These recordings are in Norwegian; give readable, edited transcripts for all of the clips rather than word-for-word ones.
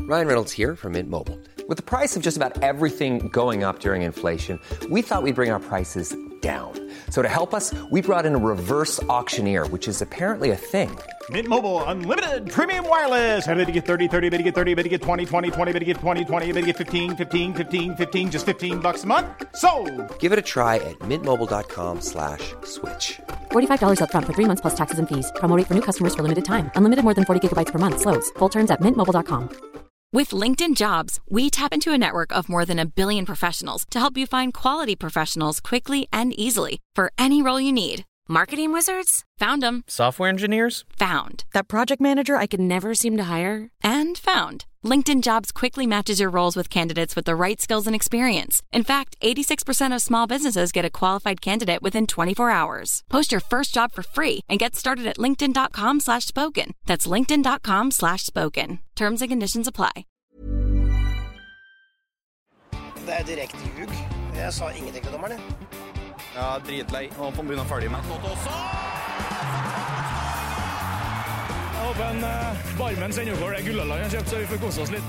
Ryan Reynolds here from Mint Mobile. With the price of just about everything going up during inflation, we thought we'd bring our prices down. So to help us, we brought in a reverse auctioneer, which is apparently a thing. Mint Mobile Unlimited Premium Wireless. How to get 30, 30, bit to get 30, bit to get 20, 20, 20, bit to get 20, 20, bit to get 15, 15, 15, 15, just $15 a month? Sold! Give it a try at mintmobile.com/switch. $45 up front for 3 months plus taxes and fees. Promo rate for new customers for limited time. Unlimited more than 40 gigabytes per month. Slows full terms at mintmobile.com. With LinkedIn Jobs, we tap into a network of more than 1 billion professionals to help you find quality professionals quickly and easily for any role you need. Marketing wizards? Found them. Software engineers? Found. That project manager I could never seem to hire? And found. LinkedIn Jobs quickly matches your roles with candidates with the right skills and experience. In fact, 86% of small businesses get a qualified candidate within 24 hours. Post your first job for free and get started at linkedin.com/spoken. That's linkedin.com/spoken. Terms and conditions apply. Det direkte ljug. Jeg sa ingenting til dommerne. Ja, dritlei. Nå får vi begynne ferdig med noe også. Jeg håper en barmen sender over det Gullaland har kjøpt, så vi får kose oss litt.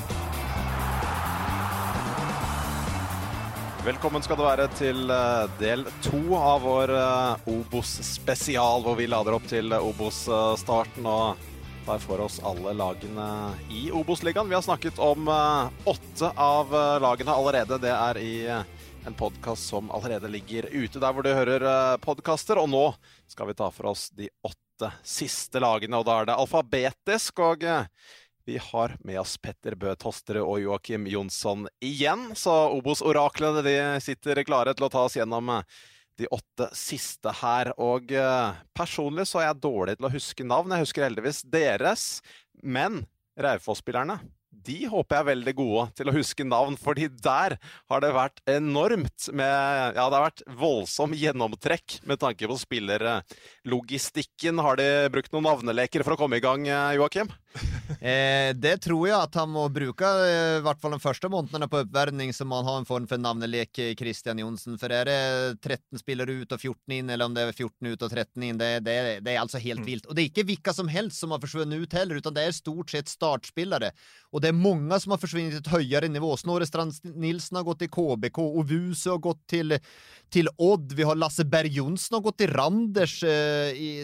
Velkommen skal det være til del 2 av vår Obos-spesial, hvor vi lader opp til Obos-starten og tar for oss alle lagene i Obos-ligaen. Vi har snakket om 8 av lagene allerede. Det er i en podcast som allerede ligger ute der hvor du hører podcaster, og nå skal vi ta for oss de 8 siste lagene, og da er det alfabetisk, og vi har med oss Petter Bø Tosterud og Joakim Jonsson igjen, så Obos-oraklene de sitter klare til å ta oss gjennom de 8 siste her, og personlig så er jeg dårlig til å huske navn. Jeg husker heldigvis deres, men Raufoss-spillerne, de håper jeg er veldig gode til å huske navn, fordi der har det vært enormt med, ja, det har vært voldsom gjennomtrekk med tanke på spillerlogistikken. Har de brukt noen navneleker for å komme i gang, Joakim? Det tror jeg at han må bruke, i hvert fall de første månedene på oppvärmning, så man har en form for navnelek, Christian Jonsson. For er det 13 spillere ut og 14 inn, eller om det er 14 ut og 13 inn, det er altså helt vilt. Og det er ikke vilka som helst som har forsvunnet ut heller, utan det er stort sett startspillere. Og det er mange som har forsvunnet til et høyere nivå. Snorre Strand Nilsen har gått til KBK, og Vuse har gått til Odd. Vi har Lasse Berg Jonsson har gått til Randers i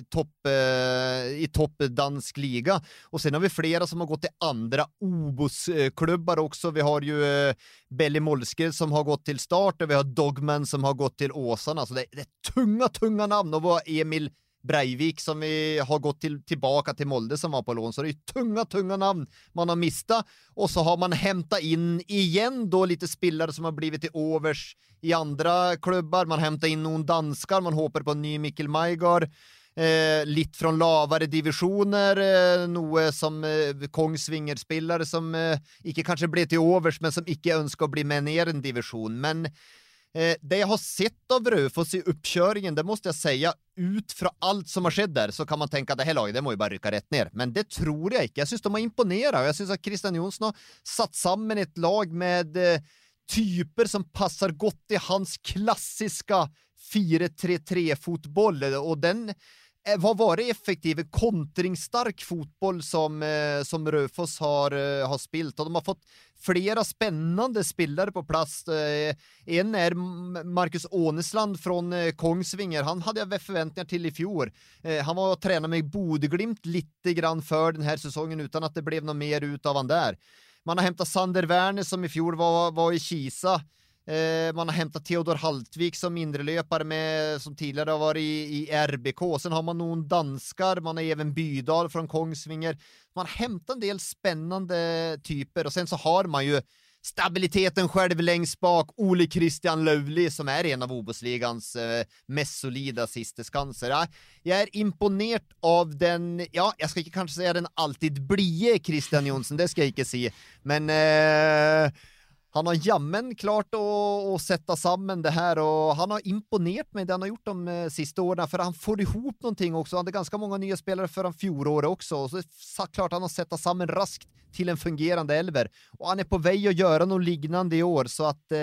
topp dansk liga. Og sen har vi flera som har gått til andre Obos-klubbar också. Vi har ju Belly Molsker som har gått til Start, og vi har Dogman som har gått til Åsarna. Så det är tunga namn. Og vi har Emil Breivik som vi har gått tillbaka till Molde som var på lån, så det är tunga namn man har mistat, och så har man hämtat in igen då lite spillere som har blivit till overs i andra klubbar. Man hämtar in någon danskar, man hopper på en ny Mikkel Maigard, litt från lavere divisjoner, noe som Kongsvinger-spillere som ikke kanskje ble til overs, men som ikke ønsker å bli med ned en divisjon. Men det jeg har sett av Raufoss i uppkjøringen, det måste jeg säga, ut fra alt som har skjedd der, så kan man tenke at det her laget, det må jo bare rykke rett ned. Men det tror jeg ikke. Jeg synes de har imponeret, og jeg synes at Christian Jonsson har satt sammen et lag med typer som passer godt i hans klassiska 4-3-3-fotboll, og den har varit effektiv, kontringsstark fotboll som Raufoss har spilt, og de har fått flera spännande spelare på plats. En är Marcus Ånesland från Kongsvinger. Han hade jag förväntningar till i fjol. Han var och tränade med Bodø/Glimt lite grann för den här säsongen utan att det blev något mer ut av han där. Man har hämtat Sander Werner som i fjol var i Kisa. Man har hämtat Theodor Haltvik som mindre löpare som tidigare har varit i RBK. Sen har man någon danskar, man har även Bydal från Kongsvinger. Man har hämtat en del spännande typer, och sen så har man ju stabiliteten själv längst bak, Ole Christian Lövli som är en av Obosligans mest solida sisteskanser. Jag är imponert av den, jag ska inte kanske säga den alltid blie Christian Jonsson, det ska jag inte se, men han har jammen klart å sette sammen det her, og han har imponert meg det han har gjort de siste årene, for han får ihop noe også. Han hadde ganske mange nye spillere før han fjoråret også, og så klart han har sett sammen raskt til en fungerende elver, og han er på vei å gjøre noe lignende i år, så at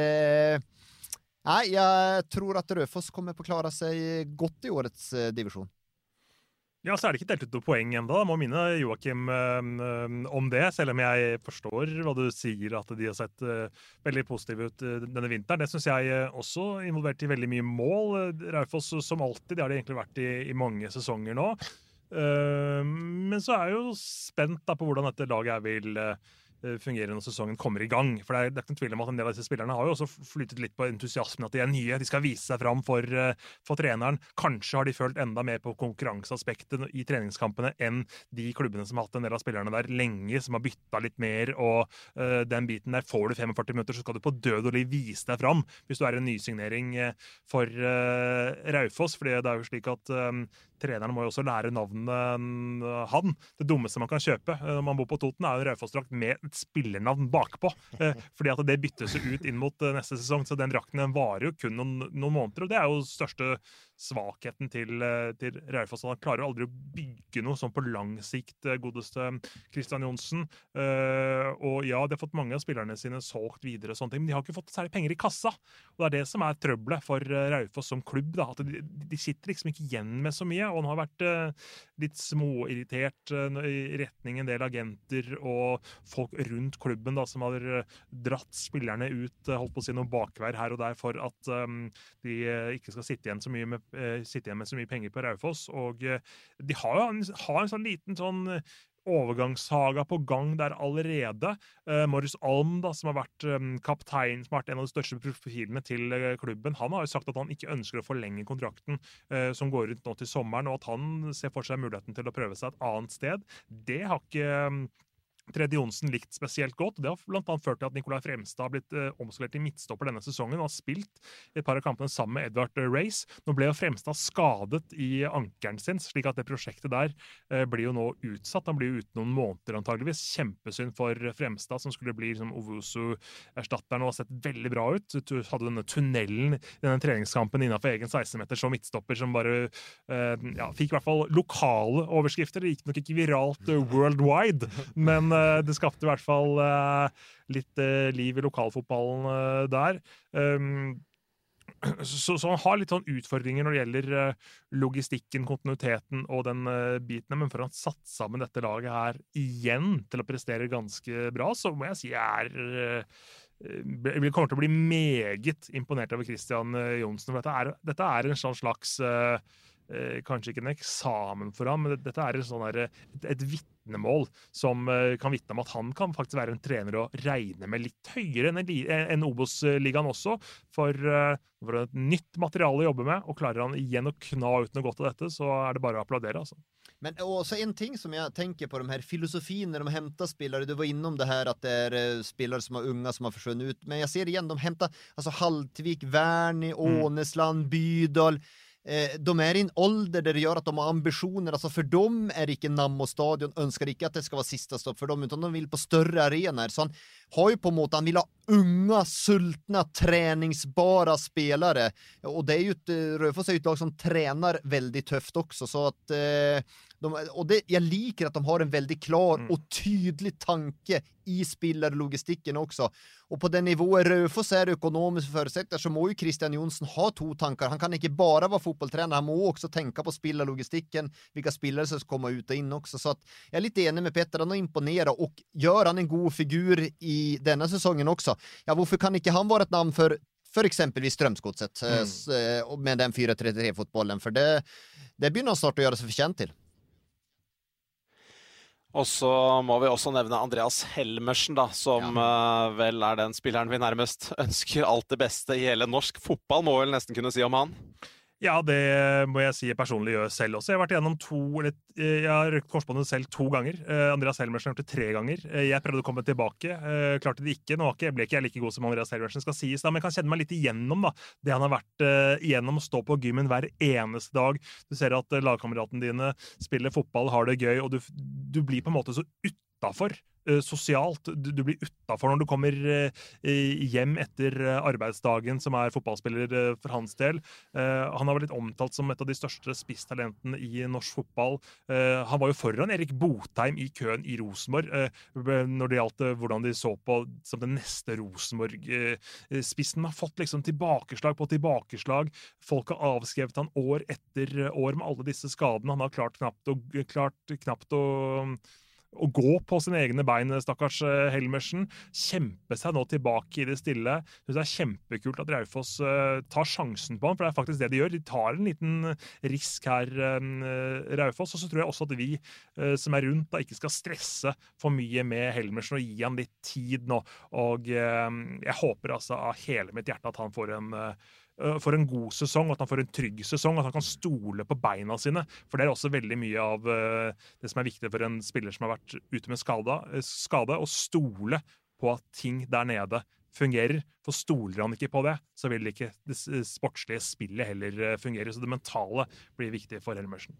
jeg tror at Raufoss kommer på å klare seg godt i årets divisjon. Ja, så det ikke delt ut noe poeng enda. Da må minne Joakim om det, selv om jeg forstår hva du sier, at de har sett veldig positive ut denne vinteren. Det synes jeg også involvert i veldig mye mål. Raufoss som alltid, det har det egentlig vært i mange sesonger nå. Men så er jeg jo spent da på hvordan dette laget vil fungere når sesongen kommer i gang. For det er ikke noen tvil om at en del av disse spillerne har jo også flyttet litt på entusiasmen at de er nye, de skal vise seg fram for treneren. Kanskje har de følt enda mer på konkurranseaspektet i treningskampene enn de klubbene som har hatt en del av spillerne der lenge, som har byttet litt mer, og den biten der får du 45 minutter, så skal du på død og liv vise deg fram hvis du er en nysignering for Raufoss, for det er jo slik at trenerne må jo også lære navnet han. Det dummeste man kan kjøpe når man bor på Toten er en Raufoss-drakt med et spillernavn bakpå, fordi at det byttes ut inn mot neste sesong, så den drakten den varer jo kun noen måneder, og det er jo største svakheten til Raufoss. Han klarer jo aldri å bygge noe sånn på lang sikt, godeste Christian Johnsen. Og ja, de har fått mange av spillerne sine solgt videre og sånne ting, men de har ikke fått særlig penger i kassa. Og det er det som er trøbbelet for Raufoss som klubb, da, at de sitter liksom ikke igjen med så mye, og han har vært litt småirritert i retning en del agenter og folk rundt klubben da, som har dratt spillerne ut, holdt på å si noen bakvær her og der for at de ikke skal sitte igjen med så mye penger på Raufoss, og de har en sånn liten sånn overgangssaga på gang der allerede. Morris Alm, da, som har vært kaptein, som har vært en av de største profilene til klubben, han har jo sagt at han ikke ønsker å forlenge kontrakten som går ut nå til sommeren, og at han ser for seg muligheten til å prøve seg et annet sted. Det har ikke Tredje Johnsen likt spesielt godt. Det har blant annet ført til at Nikolai Fremstad har blitt omskolert i midtstopper denne sesongen og har spilt et par av kampene sammen med Edvard Reis. Nå ble jo Fremstad skadet i ankeren sin, slik at det prosjektet der blir jo nå utsatt. Han blir jo uten noen måneder antageligvis. Kjempesynd for Fremstad, som skulle bli liksom Owusu-erstatteren og har sett veldig bra ut. Du hadde denne tunnelen i denne treningskampen innenfor egen 16-meter som midtstopper, som bare fikk i hvert fall lokale overskrifter. Det gikk nok ikke viralt worldwide, men det skapte i hvert fall litt liv i lokalfotballen der. Så han har litt sånn utfordringer når det gjelder logistikken, kontinuiteten og den biten, men for han satt sammen dette laget her igjen til å prestere ganske bra, så må jeg si jeg kommer til å bli meget imponert over Christian Johnsen, for dette er en sånn slags kanskje ikke en eksamen for ham, men dette er et vitnemål som kan vitne om at han kan faktisk være en trener å regne med litt høyere enn Obos-ligaen også, for et nytt materiale å jobbe med, og klarer han igjen å kna ut noe godt av dette, så er det bare å applaudere, altså. Men också en ting som jag tänker på, de här filosofin när de hämtar spelare, du var innom det här att det är spelare som är unga som har försvunnit ut, men jag ser igen, de hämtar alltså Haltvik, Werni, Ånesland, Bydal. De är i en ålder där det gör att de har ambitioner, alltså för dem är det inte Nammo stadion, önskar inte att det ska vara sista stopp för dem, utan de vill på större arenor, så han har ju på måte, han vill ha unga, sultna, träningsbara spelare, och det är ju ett Raufoss är ju ett lag som tränar väldigt tufft också, så att jag liker att de har en väldigt klar och tydlig tanke i spillerlogistikken också. Och på den nivån Raufoss är ekonomiskt förutsättningar, så må ju Christian Johnsen ha två tankar. Han kan inte bara vara fotbollstränare, han må också tänka på spillerlogistikken, vilka spelare som ska komma ut och in också. Så att jag är lite enig med Petter, han har imponerat, och gör han en god figur i denna säsongen också. Ja, varför kan inte han vara ett namn för exempelvis Strømsgodset med den 4-3-3-fotbollen, för det blir nog snart att göra sig förtjänt till. Og så må vi også nevne Andreas Helmersen da, som vel er den spilleren vi nærmest ønsker alt det beste i hele norsk fotball, må vel nesten kunne si om han. Ja, det må jeg si jeg personlig gjør selv også. Jeg har vært gjennom jeg har røkt korsbåndet selv 2 ganger. Andreas Helmersen har gjort det 3 ganger. Jeg prøvde å komme tilbake, klarte det ikke. Nå ble ikke jeg like god som Andreas Helmersen skal sies, da, men jeg kan kjenne meg litt igjennom da, det han har vært igjennom, å stå på gymmen hver eneste dag. Du ser at lagkameratene dine spiller fotball, har det gøy, og du blir på en måte så utenfor sosialt. Du blir utenfor når du kommer hjem etter arbeidsdagen, som fotballspiller for hans del. Han har vært litt omtalt som et av de største spisstalentene i norsk fotball. Han var jo foran Erik Botheim i køen i Rosenborg når det gjaldt hvordan de så på som den neste Rosenborg-spissen. Har fått liksom tilbakeslag på tilbakeslag. Folk har avskrevet han år etter år med alle disse skadene. Han har klart knapt å gå på sine egne bein, stakkars Helmersen. Kjempe seg nå tilbake i det stille. Jeg synes det kjempekult at Raufoss tar sjansen på han, for det faktisk det de gjør. De tar en liten risk her, Raufoss, og så tror jeg også at vi som rundt da ikke skal stresse for mye med Helmersen og gi han litt tid nå. Og jeg håper altså av hele mitt hjerte at han får en god sesong, at han får en trygg sesong, at han kan stole på beina sine, for det også veldig mye av det som viktig for en spiller som har vært ute med skade, å stole på at ting der nede fungerer, for stoler han ikke på det, så vil ikke det sportslige spillet heller fungere, så det mentale blir viktig for Helmersen.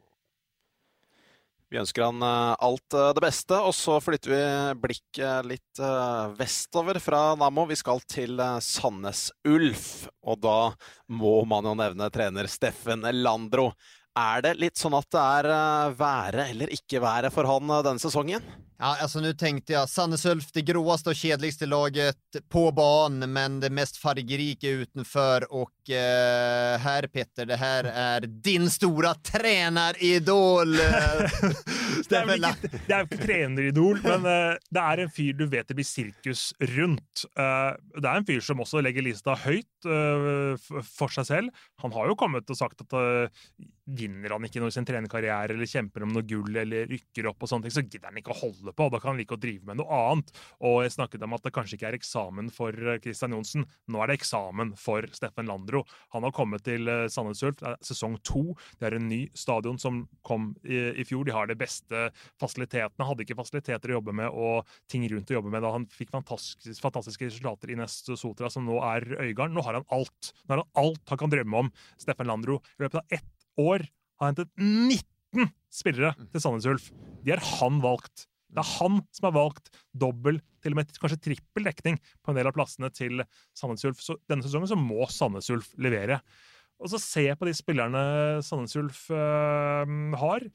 Vi ønsker han alt det beste, og så flytter vi blikket litt vestover fra Nammo. Vi skal til Sandnes Ulf, og da må man jo nevne trener Steffen Landro. Det litt sånn at det være eller ikke være for han denne sesongen? Ja, alltså nu tänkte jag Sandnes Ulf, det gråaste och kedligste laget på banan, men det mest fargerike utanför. Och här Petter, det här är din stora tränaridol. Det är inte tränaridol, men det är en fyr du vet det blir cirkus runt. Det är en fyr som också lägger lista högt för sig själv. Han har ju kommit och sagt att vinner han ikke noe i sin trenerkarriere, eller kjemper om noe gull, eller rykker opp og sånne ting, så gidder han ikke å holde på. Da kan han like å drive med noe annet. Og jeg snakket om at det kanskje ikke eksamen for Christian Johnsen. Nå det eksamen for Steffen Landro. Han har kommet til Sandnes Ulf, sesong 2. Det en ny stadion som kom i fjor. De har de beste fasilitetene. Hadde ikke fasiliteter å jobbe med, og ting rundt å jobbe med da han fikk fantastiske resultater i Nest Sotra, som nå Øygarden. Nå har han alt. Nå har han alt han kan drømme om, Steffen Landro. I løpet av 1 år har hentet 19 spillere til Sandnes Ulf. De han valgt. Det han som har valgt dobbel, til og med kanskje trippel dekning på en del av plassene til Sandnes Ulf. Så denne sesongen så må Sandnes Ulf levere. Og så ser jeg på de spillerne Sandnes Ulf har.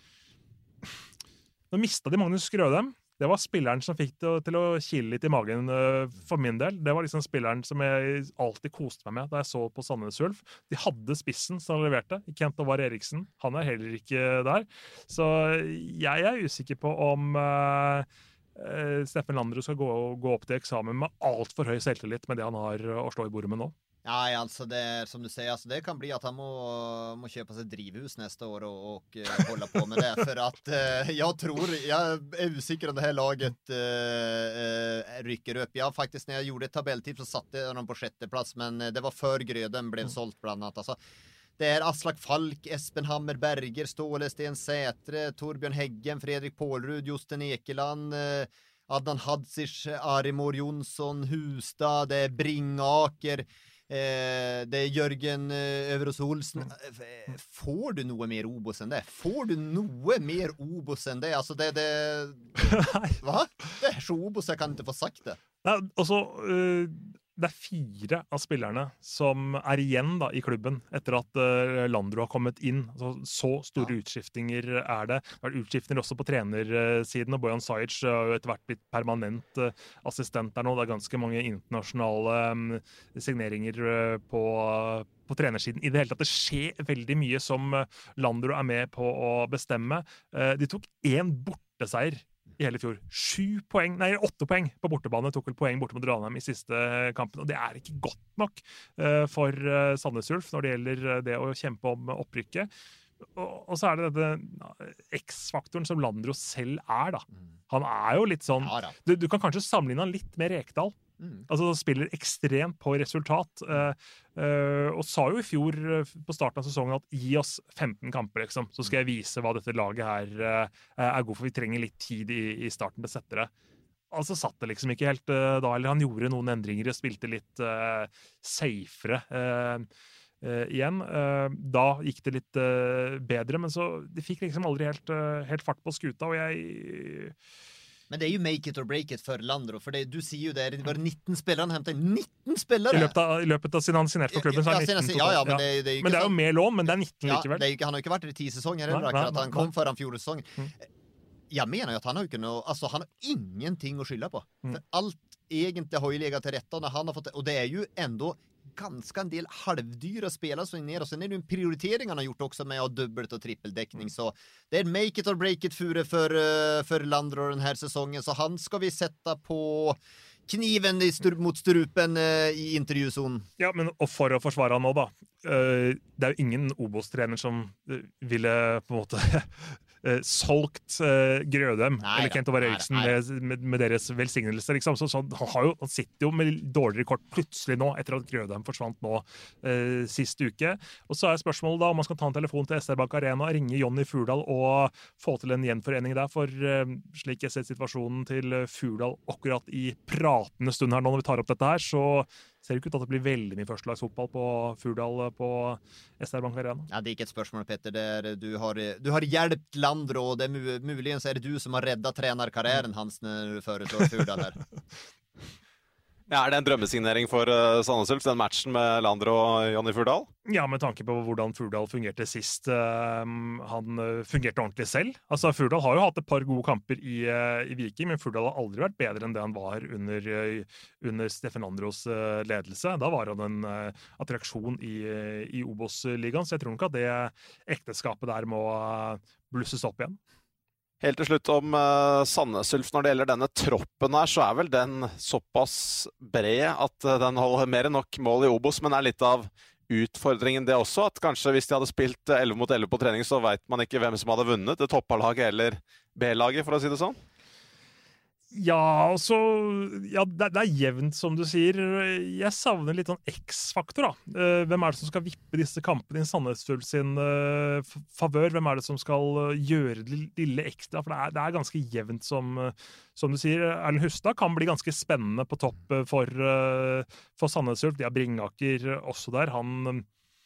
Nå mistet de Magnus Grødem. Det var spilleren som fikk det til å kile litt i magen for min del. Det var liksom spilleren som jeg alltid koste meg med da jeg så på Sandnes Ulf. De hadde spissen som leverte, Kent Ovar Eriksen. Han heller ikke der. Så jeg usikker på om Steffen Landro skal gå opp til eksamen med alt for høy selvtillit med det han har å slå i bordet med nå. Ja, alltså det som du säger, alltså det kan bli att han må köpa sig drivhus nästa år och hålla på med det, för att jag är usikker om det här laget rycker upp. Jag faktiskt när jag gjorde ett tabelltips så satte jag dem på 6:e plats, men det var för Gröden blev sålt bland annat. Alltså det Aslak Falk, Espen Hammer Berger, Ståle Sten Sätre, Torbjörn Häggen, Fredrik Pålrud, Josten Ekeland, Adnan Hadzic, Arimor Jonsson, Hustad, det Bringaker, det Jørgen Øverås Olsen. Får du noe mer Obos enn det? Får du noe mer Obos enn det? Altså det Hva? Det så Obos, jeg kan ikke få sagt det. Nei, altså, det 4 av spillerne som igjen da, i klubben etter at Landro har kommet inn. Så store utskiftinger det. Det har vært utskiftninger også på trenersiden, og Bojan Sajic har jo etter hvert blitt permanent assistent der nå. Det ganske mange internasjonale signeringer på trenersiden. I det hele tatt, det skjer veldig mye som Landro med på å bestemme. De tok 1 borteseier i hele fjor. 8 poeng på bortebane, tok vel poeng borte mot Ranheim i siste kampen, og det ikke godt nok for Sandnes Ulf når det gjelder det å kjempe om opprykket. Og så det dette X-faktoren som Landro selv da. Han jo litt sånn, du kan kanskje sammenligne han litt med Rekdal. Altså spiller ekstremt på resultat, og sa jo i fjor på starten av sesongen at gi oss 15 kamper liksom, så skal jeg vise hva dette laget her god, for vi trenger litt tid i starten til å sette det. Altså satt det liksom ikke helt da, eller han gjorde noen endringer og spilte litt safere igjen. Da gikk det litt bedre, men så de fikk liksom aldri helt fart på skuta, og Men det är ju make it or break it för Landro, för det, du ser ju det var 19 spelare han hämtar 19 spelare. I løpet av sin han signert for klubben så er 19 ja, men det är ju men det er jo mer lån, men det er 19 ja, likevel. Det är ju, han har ju inte varit i 10 säsonger heller, att han kom för han fjolårssäsong. Jag menar ju att han har ju kunnat, alltså han har ingenting att skylla på. För allt egentligen har ju legat till rätta när han har fått, och det är ju ändå ganska en del halvdyra spelare som är ner, och sen är det en prioritering han har gjort också med att ha dubbelt och trippeldäckning, så det är make it or break it för Landro den här säsongen, så han ska vi sätta på kniven mot strupen i intervjuzon. Ja, men og for å forsvare han nå da, det er jo ingen Obos-trener som ville på en måte solgt Grødem eller Kent Håvard Eriksen med deres velsignelser liksom. Så han sitter jo med dårligere kort plutselig nå etter at Grødem forsvant nå siste uke, og så er spørsmålet da om man skal ta en telefon til SR Bank Arena, ringe Jonny Furdal og få til en gjenforening der, for slik jeg ser situasjonen til Furdal akkurat i pratende stund her nå når vi tar opp dette her, så ser det ikke ut at det blir veldig mye førstelagsfotball på Furdal på SR Bank Arena. Ja, det är inte ett spörsmål, Petter. Du har hjälpt Landro, och det möjligen så är det du som har räddat tränarkarriären hans när du föreslår Furdal här. Ja, det en drømmesignering for Sandnes Ulf, den matchen med Landro og Jonny Furdal? Ja, med tanke på hvordan Furdal fungerte sist. Han fungerte ordentlig selv. Altså, Furdal har jo hatt et par gode kamper i Viking, men Furdal har aldri vært bedre enn det han var under Steffen Landros ledelse. Da var han en attraksjon i Obos-ligaen, så jeg tror nok at det ekteskapet der må blusses opp igjen. Helt til slutt om Sandnes Ulf, når det gjelder denne troppen her, så vel den såpass bred at den holder mer enn nok mål i Obos, men litt av utfordringen det også, at kanskje hvis de hadde spilt 11 mot 11 på trening, så vet man ikke hvem som hadde vunnet, det topplaget eller B-laget, for å si det sånn. Ja, altså, ja, det jevnt som du sier. Jeg savner litt sånn X-faktor da. Hvem det som skal vippe disse kampene i Sandnes Ulf sin favør? Hvem det som skal gjøre det lille ekstra? For det ganske jevnt som du sier. Erlend Hustad kan bli ganske spennende på topp for Sandnes Ulf. De har Bringaker også der. Han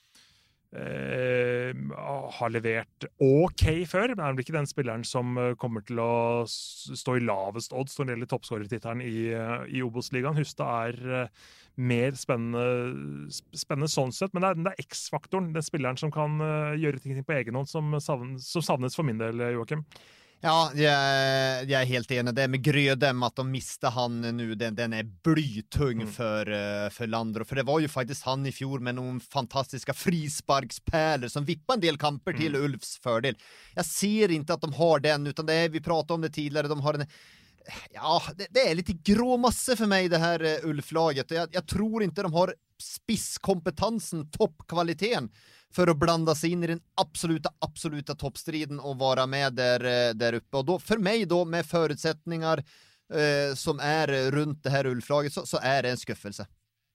har levert ok før, men det ikke den spilleren som kommer til å stå i lavest odds når det gjelder toppskårertittelen i Obos-ligaen. Hustad mer spennende sånn sett, men det X-faktoren, den spilleren som kan gjøre ting på egen hånd, som savnes for min del, Joakim. Ja, jag är helt enig. Det med Grödem, att de miste han nu, den är blytung för Landro. För det var ju faktiskt han i fjol med någon fantastiska frisparkspärlor som vippade en del kamper till Ulfs fördel. Jag ser inte att de har den, utan det vi pratade om det tidigare, de har en... Ja, det är lite grå masse för mig det här Ulf-laget. Jag tror inte de har spisskompetensen, toppkvaliteten för att blanda sig in i den absoluta toppstriden och vara med där uppe. Och då, för mig då, med förutsättningar som är runt det här Ulf-laget, så är det en skuffelse.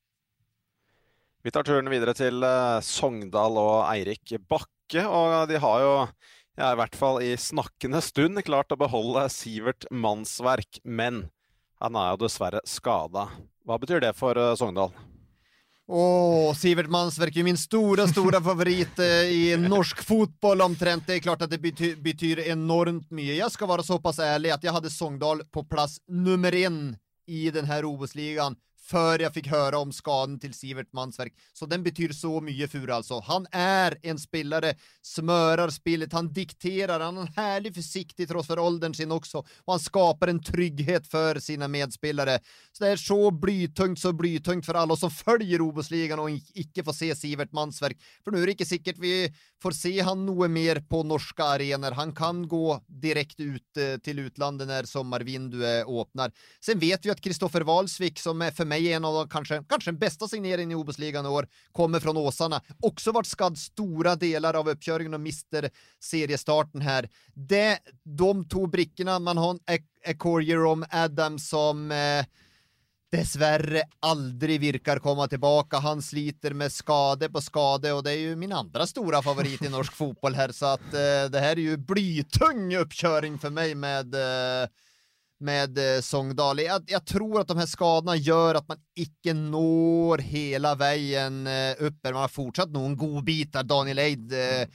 Vi tar turen videre til Sogndal og Eirik Bakke, og de har jo i hvert fall i snakkende stund klart å beholde Sivert Mannsverk, men han jo dessverre skadet. Hva betyr det for Sogndal? Sivert Mannsverk är min stora favorit i norsk fotboll omtrent. Det är klart att det betyder enormt mycket. Jag ska vara så pass ärlig att jag hade Sogndal på plats nummer 1 i den här Obos-ligan för jag fick höra om skadan till Sivert Mannsverk. Så den betyder så mycket för alltså. Han är en spelare, smörar spelet, han dikterar, han har en härlig försiktig trots för åldern sin också. Och han skapar en trygghet för sina medspelare. Så det är så blytungt för alla som följer Obos-ligan och inte får se Sivert Mannsverk. För nu är det inte säkert vi får se han något mer på norska arenor. Han kan gå direkt ut till utlandet när sommarvinduet öppnar. Sen vet vi att Kristoffer Valsvik, som är för mig en av de kanske den bästa signeringen i Obos-ligan i år, kommer från Åsarna. Också varit skadd stora delar av uppkörningen och mister seriestarten här. De 2 brickorna, man har en Jerome Adams som dessvärre aldrig virkar komma tillbaka. Han sliter med skade på skade, och det är ju min andra stora favorit i norsk fotboll här, så att det här är ju blytung uppköring för mig med Sogndal. Jag tror att de här skadorna gör att man inte når hela vägen upp. Man har fortsatt någon god bit där. Daniel Eid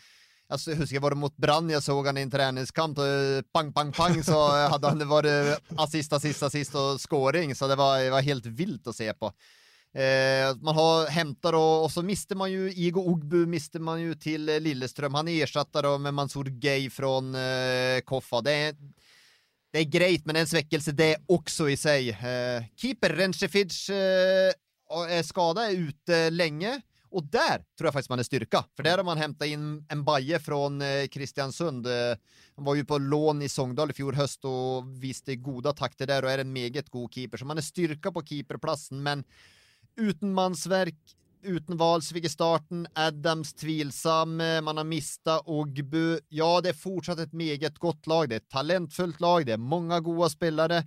alltså, jag husker, var det mot Brann jag såg han i en träningskamp och pang så hade han varit assist och scoring, så det var helt vilt att se på. Man har hämtar och så mister man ju Igo Ogbu, mister man ju till Lillestrøm. Han ersatte med Mansour Gay från Koffa. Det är grejt, men en sväckelse det också i sig. Keeper Renchefic är skadad, är ute länge. Och där tror jag faktiskt man är styrka. För där har man hämtat in en Baje från Kristiansund. Han var ju på lån i Sogndal i fjol höst och visste goda takter där och är en meget god keeper. Så man är styrka på keeperplatsen, men uten Mannsverk, uten Valsvik i starten, Adams tvilsam, man har mistat Ogbu. Ja, det är fortsatt ett meget gott lag, det är ett talentfullt lag, det är många goda spelare.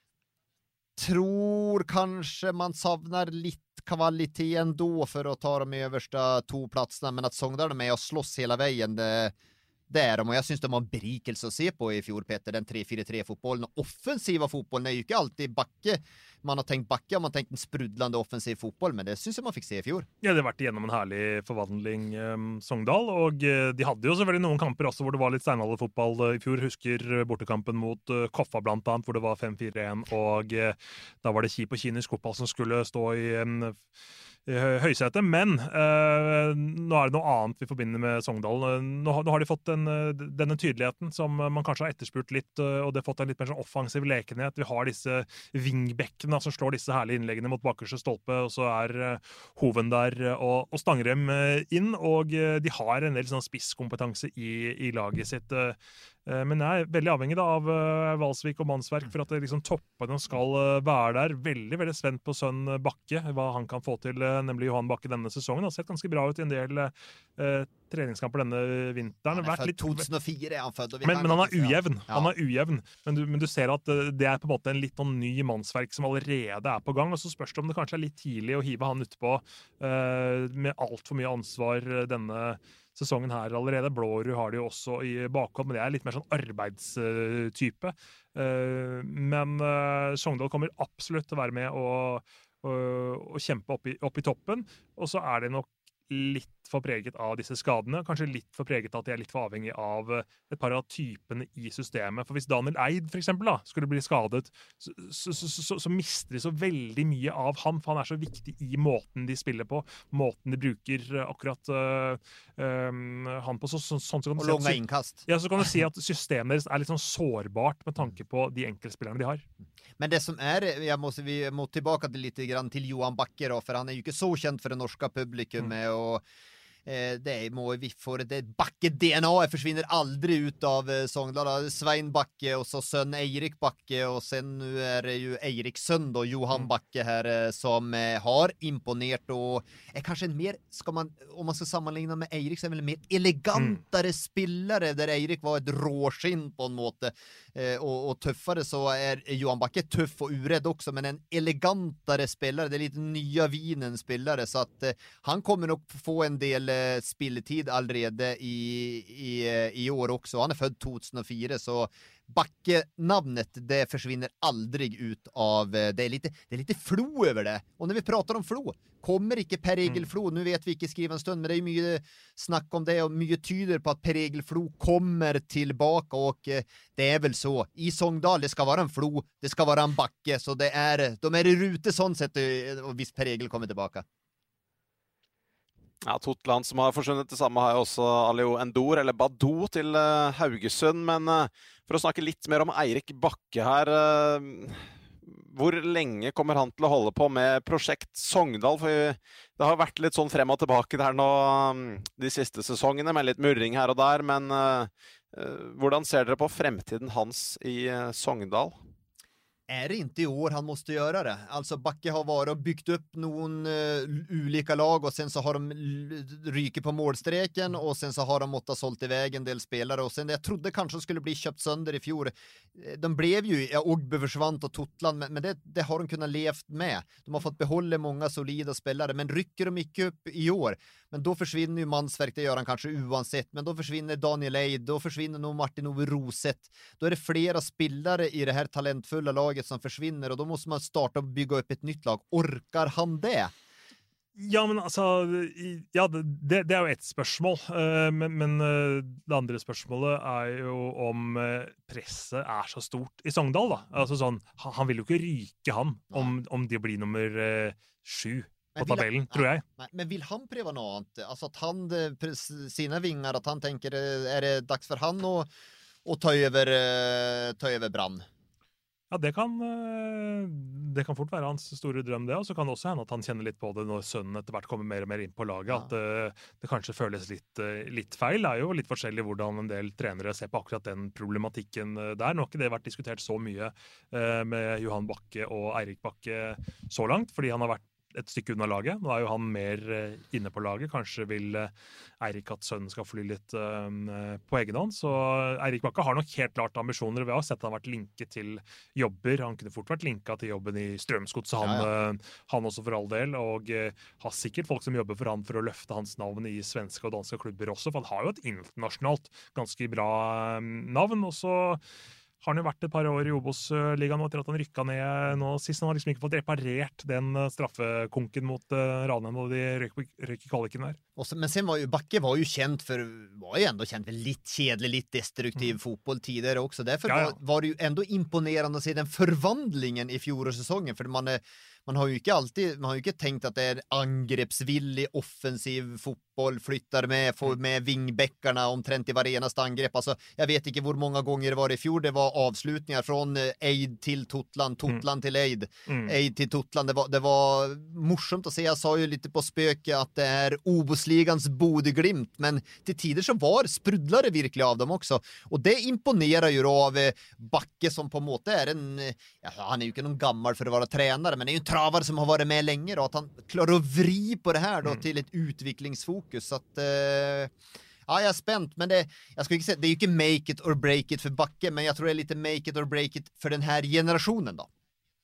Tror kanske man savnar lite kvalitet ändå för att ta de översta 2 platserna, men att Sogndal är med och slåss hela vägen, det är de, och jag syns de har en berikelse att se på i fjol, Petter, den 3-4-3-fotbollen. Offensiva fotbollen är ju inte alltid backe. Man har tänkt backe, man har tänkt en sprudlande offensiv fotboll, men det syns jag man fick se i fjol. Ja, det har vært gjennom en herlig forvandling, Sogndal, og de hadde jo selvfølgelig noen kamper også hvor det var litt steinalderfotball i fjor. Husker bortekampen mot Koffa blant annet, hvor det var 5-4-1, og da var det Kip og kynisk fotball som skulle stå i høysete, men nå er det noe annet vi forbinder med Sogndal. Nå har de fått denne tydeligheten som man kanskje har etterspurt litt, og det har fått en litt mer sånn offensiv lekenhet. Vi har disse wingbackene som slår disse herlige innleggene mot bakerste stolpe, og så Hoven der og stanger dem inn, og de har en del sånn spisskompetanse i laget sitt. Men jeg veldig avhengig av Valsvik og Mannsverk for at liksom toppene skal være der. Veldig, veldig spent på sønn Bakke, hva han kan få til, nemlig Johan Bakke denne sesongen. Han har sett ganske bra ut i en del treningskamper denne vinteren. Han født 2004 er han født. Men han ujevn. Ja. Han ujevn. Men du ser at det på en måte en litt ny Mannsverk som allerede på gang, og så spørs det om det kanskje litt tidlig å hive han utpå med alt for mye ansvar denne sesongen her allerede. Blårud har de jo også i bakhånd, men det litt mer sånn arbeidstype. Men Sogndal kommer absolutt til å være med og kjempe opp i toppen, og så det nok litt for preget av disse skadene, kanskje litt for preget av at de litt for avhengig av et par av typene i systemet. For hvis Daniel Eid for eksempel skulle bli skadet, så mister de så veldig mye av han, for han så viktig i måten de spiller på, måten de bruker akkurat han på. Sånn så kan og lange innkast. Ja, så kan du si at systemet deres litt sånn sårbart med tanke på de enkeltspillerne de har. Men det som vi må tilbake lite grann til Johan Bakke då, för han ju inte så känd för det norska publikumet och det må vi få det Bakke-DNA försvinner aldrig ut av Sogndal. Svein Bakke och så sønn Eirik Bakke och sen nu det ju Eirik sønn då, Johan Bakke här som har imponerat och kanske en mer, om man ska sammanligna med Eirik, så är väl en mer elegantare spelare, där Eirik var ett råskinn på en måte och tuffare, så Johan Bakke tuff och urädd också, men en elegantare spelare, det lite nya vinen spelare, så att han kommer nog få en del spilletid allerede i år också. Han född 2004, så Bakke-navnet det försvinner aldrig ut av det är lite flo över det. Och när vi pratar om flo, kommer inte Per Egil Flo, nu vet vi inte skriva en stund, men det är mycket snack om det och mycket tyder på att Per Egil Flo kommer tillbaka, och det är väl så. I Sogndal, det ska vara en Flo, det ska vara en Bakke, så de är i rute sånt sätt, och visst Per Egil kommer tillbaka. Ja, Totland som har forsvunnet. Det samme har jo også Alio Endor, eller Badou, til Haugesund. Men for å snakke litt mer om Eirik Bakke her, hvor lenge kommer han til å holde på med prosjekt Sogndal? For det har vært litt sånn frem og tilbake der nå de siste sesongene, med litt murring her og der. Men hvordan ser dere på fremtiden hans i Sogndal? Är det inte i år han måste göra det? Alltså Bakke har varit och byggt upp någon olika lag, och sen så har de ryker på målstreken, och sen så har de måttat sålt iväg en del spelare, och sen jag trodde kanske de skulle bli köpt sönder i fjol. De blev ju, Ogbu försvant och Totland, men det har de kunnat levt med. De har fått behålla många solida spelare, men rycker de inte upp i år, men då försvinner ju Mannsverk, det gör han kanske oavsett, men då försvinner Daniel Eid, då försvinner nog Martin Ove Roset. Då är det flera spelare i det här talentfulla laget som försvinner, och då måste man starta och bygga upp ett nytt lag. Orkar han det? Ja, men altså ja, det jo ett spørsmål. Men det andre spørsmålet jo om presset så stort i Sogndal, da. Altså sånn, han vil jo ikke ryke han om de blir nummer 7 på tabellen, tror jeg. Men vil han prøve noe annet? Altså at han, sine vinger, at han tenker, det dags for han å ta over Brann? Ja, det kan fort være hans store drøm det, og så kan det også hende at han kjenner litt på det når sønnen etter hvert kommer mer og mer inn på laget, at det kanskje føles litt feil. Det jo litt forskjellig hvordan en del trenere ser på akkurat den problematikken der. Nå har ikke det vært diskutert så mye med Johan Bakke og Eirik Bakke så langt, fordi han har vært et stykke unna laget. Nå jo han mer inne på laget. Kanskje vil Eirik at sønnen skal fly litt på egen hånd. Så Eirik Bakke har nok helt klart ambisjoner. Vi har sett at han har vært linket til jobber. Han kunne fort vært linket til jobben i Strømsgodset, han også for all del. Og har sikkert folk som jobber for han for å løfte hans navn i svenske og danske klubber også. For han har jo et internasjonalt ganske bra navn. Og så har han jo vært et par år i Obos-ligaen etter at han rykket ned nå sist. Han har liksom ikke fått reparert den straffekonken mot Ranheim, og de røk i kvaliken der. Men sen Bakke var jo kjent for, var jo ändå kjent for litt kjedelig, litt destruktiv fotboll tidligere også. Derfor var det jo ändå imponerende å se den forvandlingen i fjorårssesongen, for man har jo ikke alltid, man har jo ikke tenkt at det angrepsvillig, offensiv fotboll, flytter med, får med vingbäckarna omtrent i hver eneste angrep. Altså, jeg vet ikke hvor mange ganger det var i fjor. Det var avslutninger fra Eid til Totland, Totland til Eid, Eid til Totland. Det var morsomt å se. Jeg sa jo litt på spøket at det Obosligans Bodø/Glimt, men til tider så sprudler det virkelig av dem også. Og det imponerer jo av Bakke, som på en måte han jo ikke noen gammel for å være trener, men det jo en travar som har vært med lenge, og at han klarer å vri på det her da, til et utviklingsfokus. Så at, jeg spent, men jeg skal ikke si, det jo ikke make it or break it for Bakke, men jeg tror det litt make it or break it for den her generasjonen da.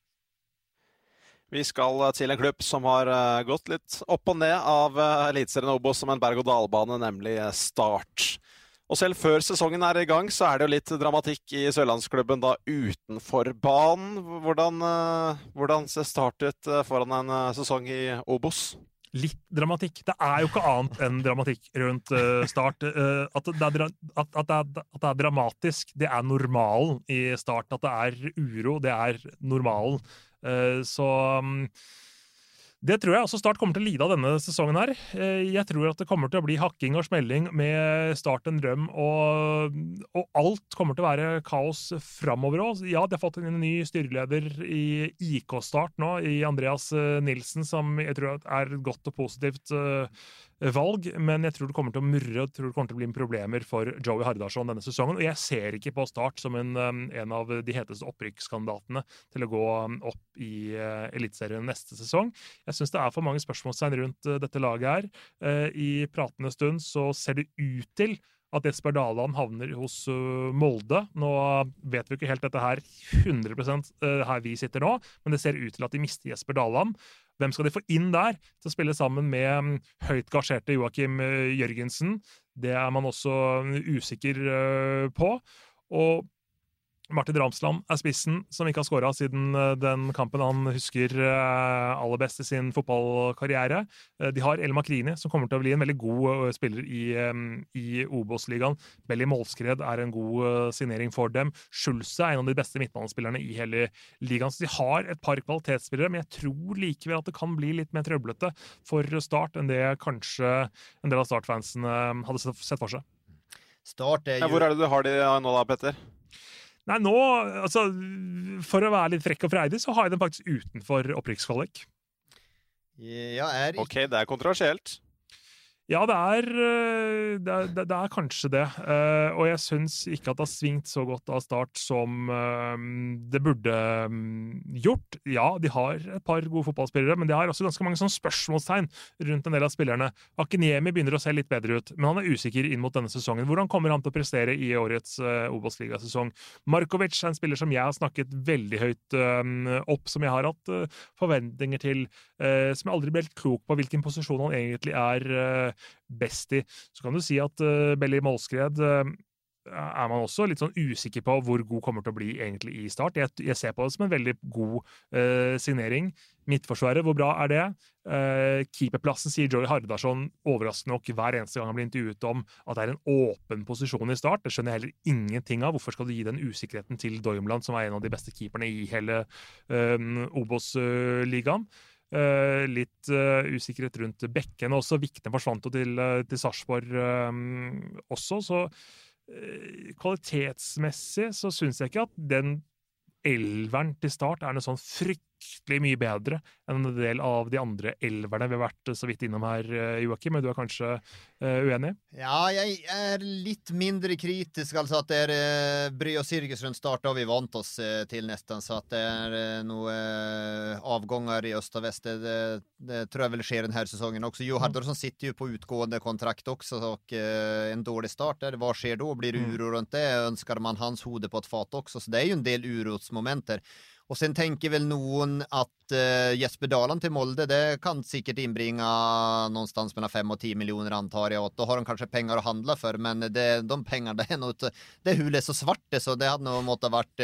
Vi skal til en klubb som har gått litt opp og ned av Eliteserien Obos som en berg-og-dal-bane, nemlig Start. Og selv før sesongen i gang, så det jo litt dramatikk i Sørlandsklubben da utenfor banen. Hvordan ser Start ut foran en sesong i Obos? Litt dramatikk. Det jo ikke annet enn dramatikk rundt Start. At det dramatisk, det normalen i Start. At det uro, det normalen. Så det tror jeg også Start kommer til å lide av denne sesongen her. Jeg tror at det kommer til å bli hakking og smelling med Start en drøm, og alt kommer til å være kaos fremover også. Ja, de har fått en ny styreleder i IK Start nå, i Andreas Nilsen, som jeg tror et godt og positivt valg, men jeg tror det kommer til å murre, og tror det kommer til å bli problemer for Joey Hardarson denne sesongen, og jeg ser ikke på Start som en av de heteste opprykkskandidatene til å gå opp i Eliteserien neste sesong. Jeg synes det for mange spørsmålstegn rundt dette laget her. I pratende stund så ser det ut til at Jesper Daland havner hos Molde. Nå vet vi ikke helt dette her 100% her vi sitter nå, men det ser ut til at de mister Jesper Daland. Hvem skal de få inn der til å spille sammen med høyt gasjerte Joakim Jørgensen? Det man også usikker på. Og Martin Ramsland spissen, som ikke har skåret siden den kampen han husker aller best i sin fotballkarriere. De har El Makrini, som kommer til å bli en veldig god spiller i Obos-ligaen. Belly Målskred en god signering for dem. Schulze en av de beste midtbanespillerne i hele ligaen. Så de har et par kvalitetsspillere, men jeg tror likevel at det kan bli litt mer trøblete for Start enn det kanskje en del av Start-fansene hadde sett for seg. Start jo... Hvor det du har de nå da, Petter? Nei, nå, altså, for å være litt frekk og freidig, så har jeg den faktisk utenfor opprykkskvalik. Ja, Ok, det kontroversielt. Ja, det kanskje det. Og jeg synes ikke at det har svingt så godt av Start som det burde gjort. Ja, de har et par gode fotballspillere, men de har også ganske mange sånne spørsmålstegn rundt en del av spillerne. Akiniemi begynner å se litt bedre ut, men han usikker inn mot denne sesongen. Hvordan kommer han til å prestere i årets Obos-ligasesong? Markovic en spiller som jeg har snakket veldig høyt opp, som jeg har hatt forventninger til, som jeg aldri ble helt klok på hvilken posisjon han egentlig best i. Så kan du si at Belly Målskred er man også litt sånn usikker på hvor god kommer til å bli egentlig i start. Jeg ser på det som en veldig god signering. Midtforsvaret, hvor bra er det? Keeperplassen sier Joey Hardarson overraskende nok hver eneste gang han blir intervjuet om at det er en åpen posisjon i start. Det skjønner jeg heller ingenting av. Hvorfor skal du gi den usikkerheten til Dormland, som er en av de beste keeperne i hele Obos-ligaen? Litt usikkerhet rundt bekken også. Vikten forsvant jo til Sarpsborg også, så kvalitetsmessig så synes jeg ikke at den elveren til start er noe sånn fryktelig mye bedre enn en del av de andre elverne vi har vært så vidt innom her, Joakim, men du er kanskje uenig? Ja, jeg er litt mindre kritisk, altså at det er bry og sirkus rundt start, og vi vant oss til nesten, så at det er noe avgångar i øst og vest, det tror jeg vel skjer denne sesongen også. Jo Hardarson sitter jo på utgående kontrakt også, og en dårlig start der, hva skjer då? Blir det uro rundt det? Ønsker man hans hode på et fat også, så det er jo en del urosmomenter. Och sen tänker väl någon att Jesper Daland till Molde, det kan säkert inbringa någonstans mellan 5 och 10 miljoner antar jag. Och då har de kanske pengar att handla för, men de pengarna är nog det hulet så svart det, så det hade nog måste varit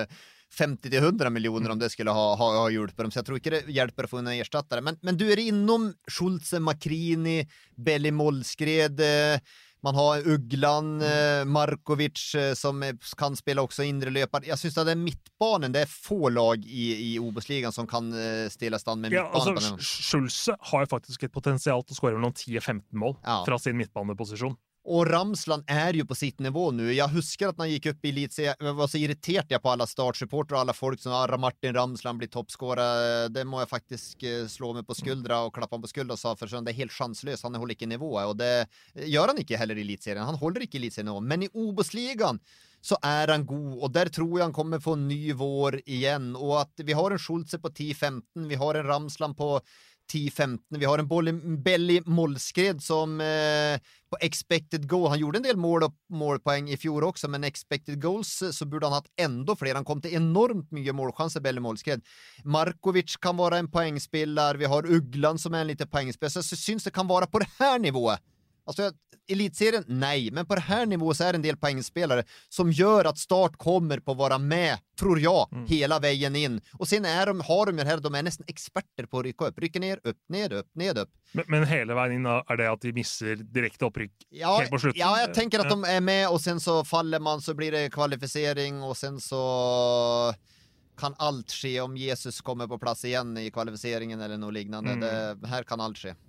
50-100 miljoner om det skulle ha hjulpet dem. Så jag tror inte det hjälper att få en ersättare. Men du är inom Schulze, Makrini, Belly Mollskred, man har Ugglan, Markovic som kan spela också inre löpare. Jag syns att det är mittbanen, det är få lag i Obos-ligan som kan stilla stand med mittbanen. Ja, alltså Schulze har ju faktiskt ett potential att skåra någon 10-15 mål från sin mittbaneposition. Och Ramsland är ju på sitt nivå nu. Jag huskar att när han gick upp i elitserien, jag var så irriterad jag på alla startsupporter och alla folk som Martin Ramsland blir toppskårare. Det må jag faktiskt slå mig på skuldra och klappa på skuldra och sa för det är helt chanslöst. Han håller inte nivå och det gör han inte heller i elitserien. Han håller inte i elitserien nivå. Men i Obos-ligan så är han god och där tror jag han kommer få en ny vår igen. Och att vi har en Schulze på 10-15, vi har en Ramsland på 10-15. Vi har en Belly Mollskred som på expected goal, han gjorde en del målpoäng i fjol också, men expected goals så borde han haft ändå fler. Han kom till enormt mycket målchanser, Belly Mollskred. Markovic kan vara en poängspelare. Vi har Ugglan som är en lite poängspelare. Så jag syns det kan vara på det här nivån. Alltså elitserien, nej, men på det här nivån så är det en del poängspelare som gör att start kommer på att vara med, tror jag, hela vägen in. Och sen har de här, de är nästan experter på att rycka upp. Rycka ner, upp, ned, upp, ned, upp. Men hela vägen in är det att de missar direkt uppryck helt på slutet? Ja, jag tänker att de är med och sen så faller man, så blir det kvalificering och sen så kan allt ske om Jesus kommer på plats igen i kvalificeringen eller något liknande. Det här kan allt ske.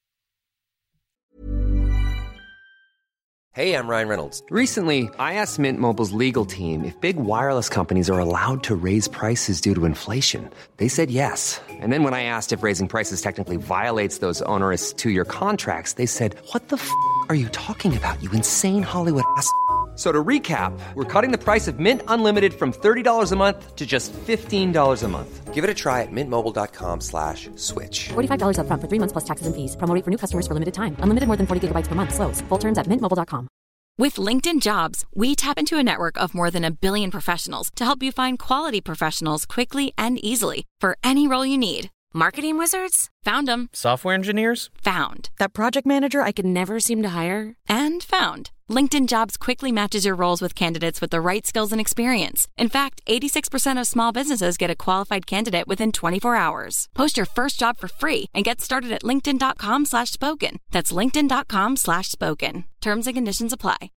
Hey, I'm Ryan Reynolds. Recently, I asked Mint Mobile's legal team if big wireless companies are allowed to raise prices due to inflation. They said yes. And then when I asked if raising prices technically violates those onerous 2-year contracts, they said, "What the f*** are you talking about, you insane Hollywood ass?" So to recap, we're cutting the price of Mint Unlimited from $30 a month to just $15 a month. Give it a try at mintmobile.com/switch. $45 up front for 3 months plus taxes and fees. Promo rate for new customers for limited time. Unlimited more than 40 gigabytes per month. Slows full terms at mintmobile.com. With LinkedIn Jobs, we tap into a network of more than 1 billion professionals to help you find quality professionals quickly and easily for any role you need. Marketing wizards? Found them. Software engineers? Found. That project manager I could never seem to hire? And found. LinkedIn Jobs quickly matches your roles with candidates with the right skills and experience. In fact, 86% of small businesses get a qualified candidate within 24 hours. Post your first job for free and get started at linkedin.com/spoken. That's linkedin.com/spoken. Terms and conditions apply.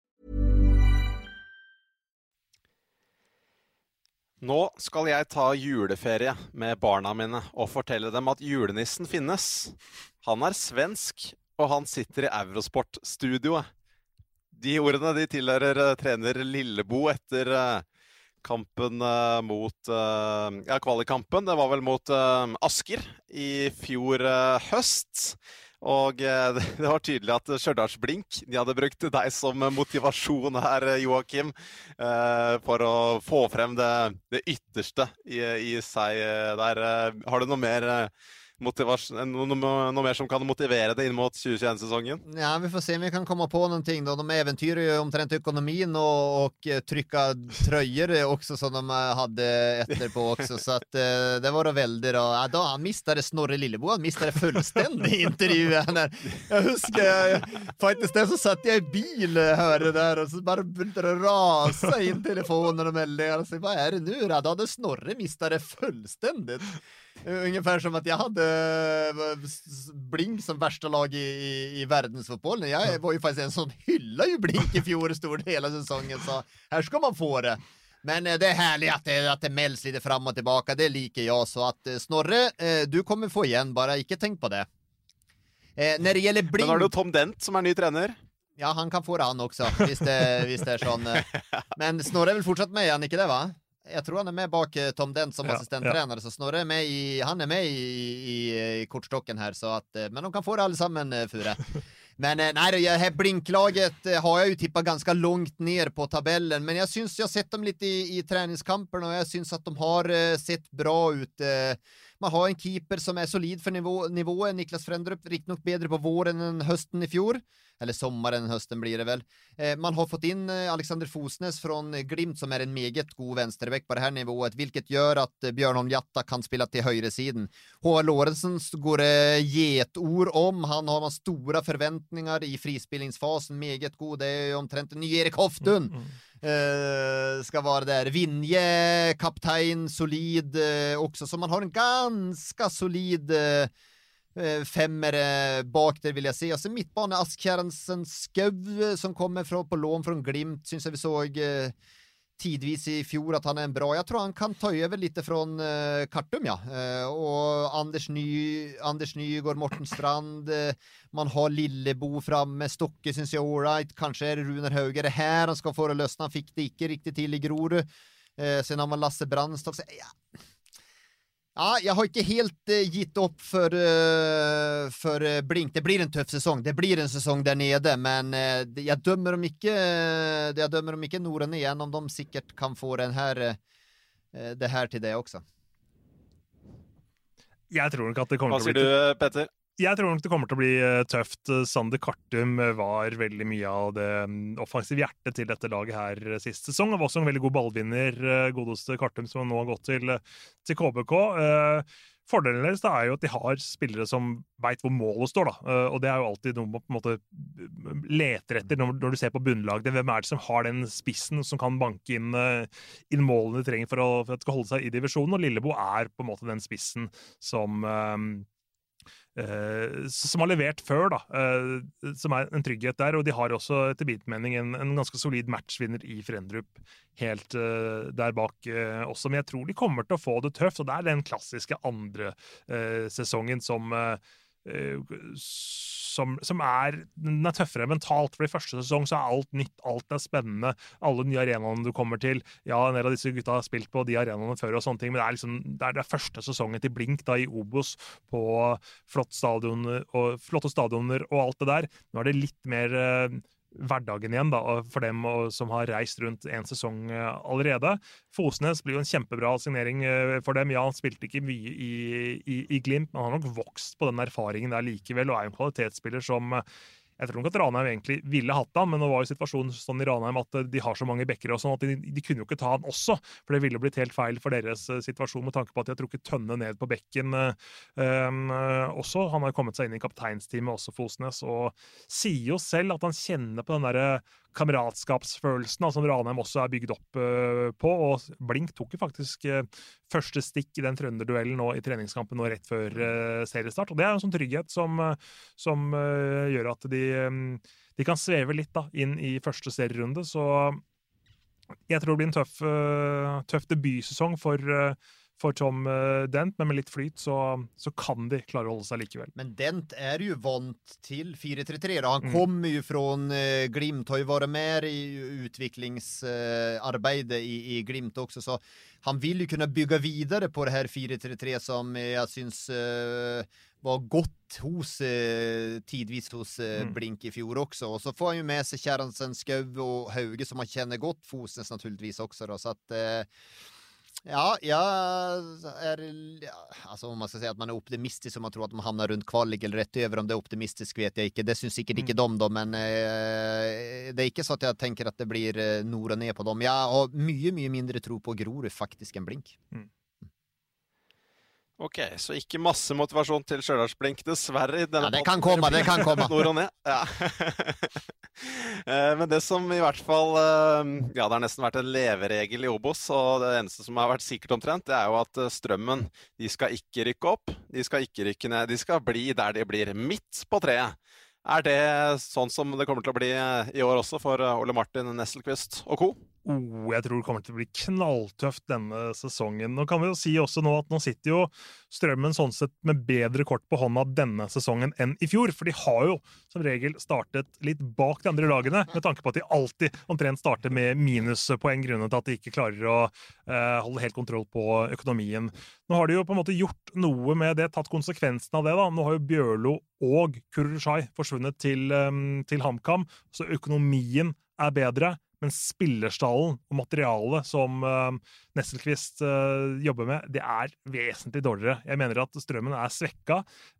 Nå skal jeg ta juleferie med barna mine og fortelle dem at julenissen finnes. Han er svensk, og han sitter i Eurosport-studioet. De ordene de tilhører trener Lillebo etter kampen mot kvalikkampen. Det var vel mot Asker i fjor høst. Og det var tydelig at Stjørdals Blink, de hadde brukt deg som motivasjon her, Joakim, for å få frem det ytterste i seg der. Har du noe noe mer som kan motivere det inn mot 2021-säsongen? Ja, vi får se om vi kan komma på någonting då. De äventyrar ju omtrent ekonomin och trycka tröjor också som de hade efterpå också. Så att det var då väldigt då. Då han missade Snorre Lillebo, han missade fullständig intervju när jag huskar faktiskt det så satt jag i bil hörde där och så bara började rasa in telefonen och meldingar och så vad är det nu då? Då hade Snorre missade fullständigt. Ungefär som att jag hade Blink som värsta lag i världsfotbollen. Jag var ju faktiskt en som hyllar ju Blink i fjol stort hela säsongen, så här ska man få det. Men det är härligt att det mälls lite fram och tillbaka, det liker jag. Så att Snorre, du kommer få igen, bara inte tänk på det. När det gäller Blink... Men har du Tom Dent som är ny tränare? Ja, han kan få det han också, visst är sån. Men Snorre är väl fortsatt med, han inte det va? Jag tror han är med bak Tom Dent som assistenttränare, så Snorre är med han är med i kortstocken här, så att, men de kan få det allesammen för det. Men nej, det här Blinklaget har jag ju tippat ganska långt ner på tabellen, men jag syns jag sett dem lite i träningskamperna och jag syns att de har sett bra ut. Man har en keeper som är solid för nivån. Niklas Frendrup riktigt nog bättre på våren än hösten i fjol. Eller sommaren, hösten blir det väl. Man har fått in Alexander Fosnes från Glimt som är en meget god vänsterback på det här nivået, vilket gör att Björnholm Jatta kan spela till högersidan. H.A. Lorentzen går det getord om. Han har stora förväntningar i frispelningsfasen. Meget god. Det är omtrent en ny Erik Hoftun. Ska vara där. Vinje, kaptein, solid också. Så man har en ganska solid femmer bak där vill jag se. Och sen mittbana Askjärnsen Skøv som kommer på lån från Glimt. Syns jag vi såg tidvis i fjol att han är en bra. Jag tror han kan ta över lite från Kartum, ja. Och Anders Nygård, Morten Strand. Man har Lillebo framme. Stocke syns jag all right. Kanske är det Runar Hauger. Det här han ska få det lösna. Han fick det inte riktigt till i Grorud. Sen har man Lasse Brandstock. Ja, jag har inte helt gitt upp för Blink. Det blir en tuff säsong. Det blir en säsong där nere, men jag dömer dem inte Noren igen om de säkert kan få det här till det också. Jag tror inte att det kommer att bli... Vad säger du, Petter? Jeg tror nok det kommer til å bli tøft. Sander Kartum var veldig mye av det offensive hjertet til dette laget her sist sesong. Han var også en veldig god ballvinner, godeste Kartum, som nå har gått til KBK. Fordelen deres er jo at de har spillere som vet hvor målet står, da. Og det er jo alltid noe man på en måte leter etter når du ser på bunnlaget. Hvem er det som har den spissen som kan banke inn målene de trenger for at det skal holde seg i divisjonen? Og Lillebo er på en måte den spissen som har levert før da, som er en trygghet der, og de har også til bitmening en ganske solid matchvinner i Frendrup helt der bak også, men jeg tror de kommer til å få det tøft, og det er den klassiske andre sesongen som den er tøffere mentalt, for i første sesong så er alt nytt, alt er spennende, alle nye arenaene du kommer til, ja, en del av disse gutta har spilt på de arenaene før og sånne ting, men det er liksom, det er første sesongen til Blink da i Obos på flotte stadioner og alt det der. Nå er det litt mer hverdagen igjen da, for dem som har reist rundt en sesong allerede. Fosnes blir jo en kjempebra signering for dem. Ja, han spilte ikke mye i Glimt, men han har nok vokst på den erfaringen der likevel, og er en kvalitetsspiller som jeg tror nok at Ranheim egentlig ville hatt han, men nå var jo situasjonen sånn i Ranheim at de har så mange bekker og sånn at de kunne jo ikke ta han også, for det ville blitt helt feil for deres situasjon med tanke på at de har trukket Tønne ned på bekken også. Han har kommet seg inn i kapteinsteamet også, Fosnes, og sier jo selv at han kjenner på den der kameratskapsfølelsen som Ranheim også er bygd opp på, og Blink tok jo faktisk første stikk i den trønderduellen nå i treningskampen nå rett før seriestart, og det er en sånn trygghet som gjør at de kan sveve litt da, inn i første serierunde, så jeg tror det blir en tøff debutsesong for Tom Dent, men med litt flyt så kan de klare å holde seg likevel. Men Dent är ju vant till 4-3-3 då. Han kommer ju från Glimt, har ju varit med i utvecklingsarbete i Glimt också, så han vill ju kunna bygga vidare på det här 4-3-3 som jag syns var gott tidvis hos Blink i fjol också. Och så får han ju med sig Kärnsen, Skøv och Hauge som man känner gott, Fosnes naturligtvis också då, så att Ja, alltså om man ska säga att man är optimistisk om man tror att de hamnar runt kvalig eller rätt över, om det är optimistisk vet jag inte. Det syns sikkert ikke de då, men det är ikke så att jag tänker att det blir nord och ner på dem. Jag har mye mindre tro på Grorud faktisk enn Blink. Ok, så ikke masse motivasjon til Stjørdals-Blink, dessverre. Ja, det kan komme. Nord og ned. Ja. Men det som i hvert fall, ja, det har nesten vært en leveregel i Obos, og det eneste som har vært sikkert omtrent, det er jo at Strømmen, de skal ikke rykke opp, de skal ikke rykke ned, de skal bli der de blir midt på treet. Er det sånn som det kommer til å bli i år også for Ole Martin Nesselquist og co.? Jeg tror det kommer til å bli knalltøft denne sesongen. Nå kan vi jo si også nå at nå sitter jo Strømmen sånn sett med bedre kort på hånda denne sesongen enn i fjor, for de har jo som regel startet litt bak de andre lagene, med tanke på at de alltid omtrent starter med minuspoeng grunnet til at de ikke klarer å holde helt kontroll på økonomien. Nå har de jo på en måte gjort noe med det, tatt konsekvensen av det da. Nå har jo Bjørlo og Kurushai forsvunnet til HamKam, så økonomien er bedre, men spillerstallen og materialet som Nesselquist jobber med, det er vesentlig dårligere. Jeg mener at Strømmen er svekka.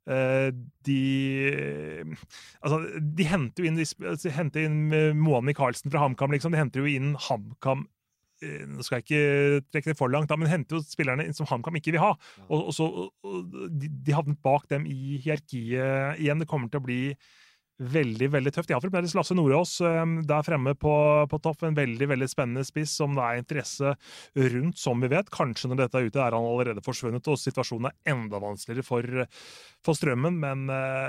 De henter inn Moan Michaelsen fra HamKam, liksom. De henter jo inn HamKam, nå skal jeg ikke trekke det for langt, men henter jo spillerne inn som HamKam ikke vil ha. Og de havnet bak dem i hierarkiet igjen. Det kommer til å bli veldig, veldig tøft. Jeg har fremdeles Lasse Nordås der fremme på topp, en veldig, veldig spennende spiss som det er interesse rundt, som vi vet. Kanskje når dette er ute er han allerede forsvunnet, og situasjonen er enda vanskeligere for Strømmen, men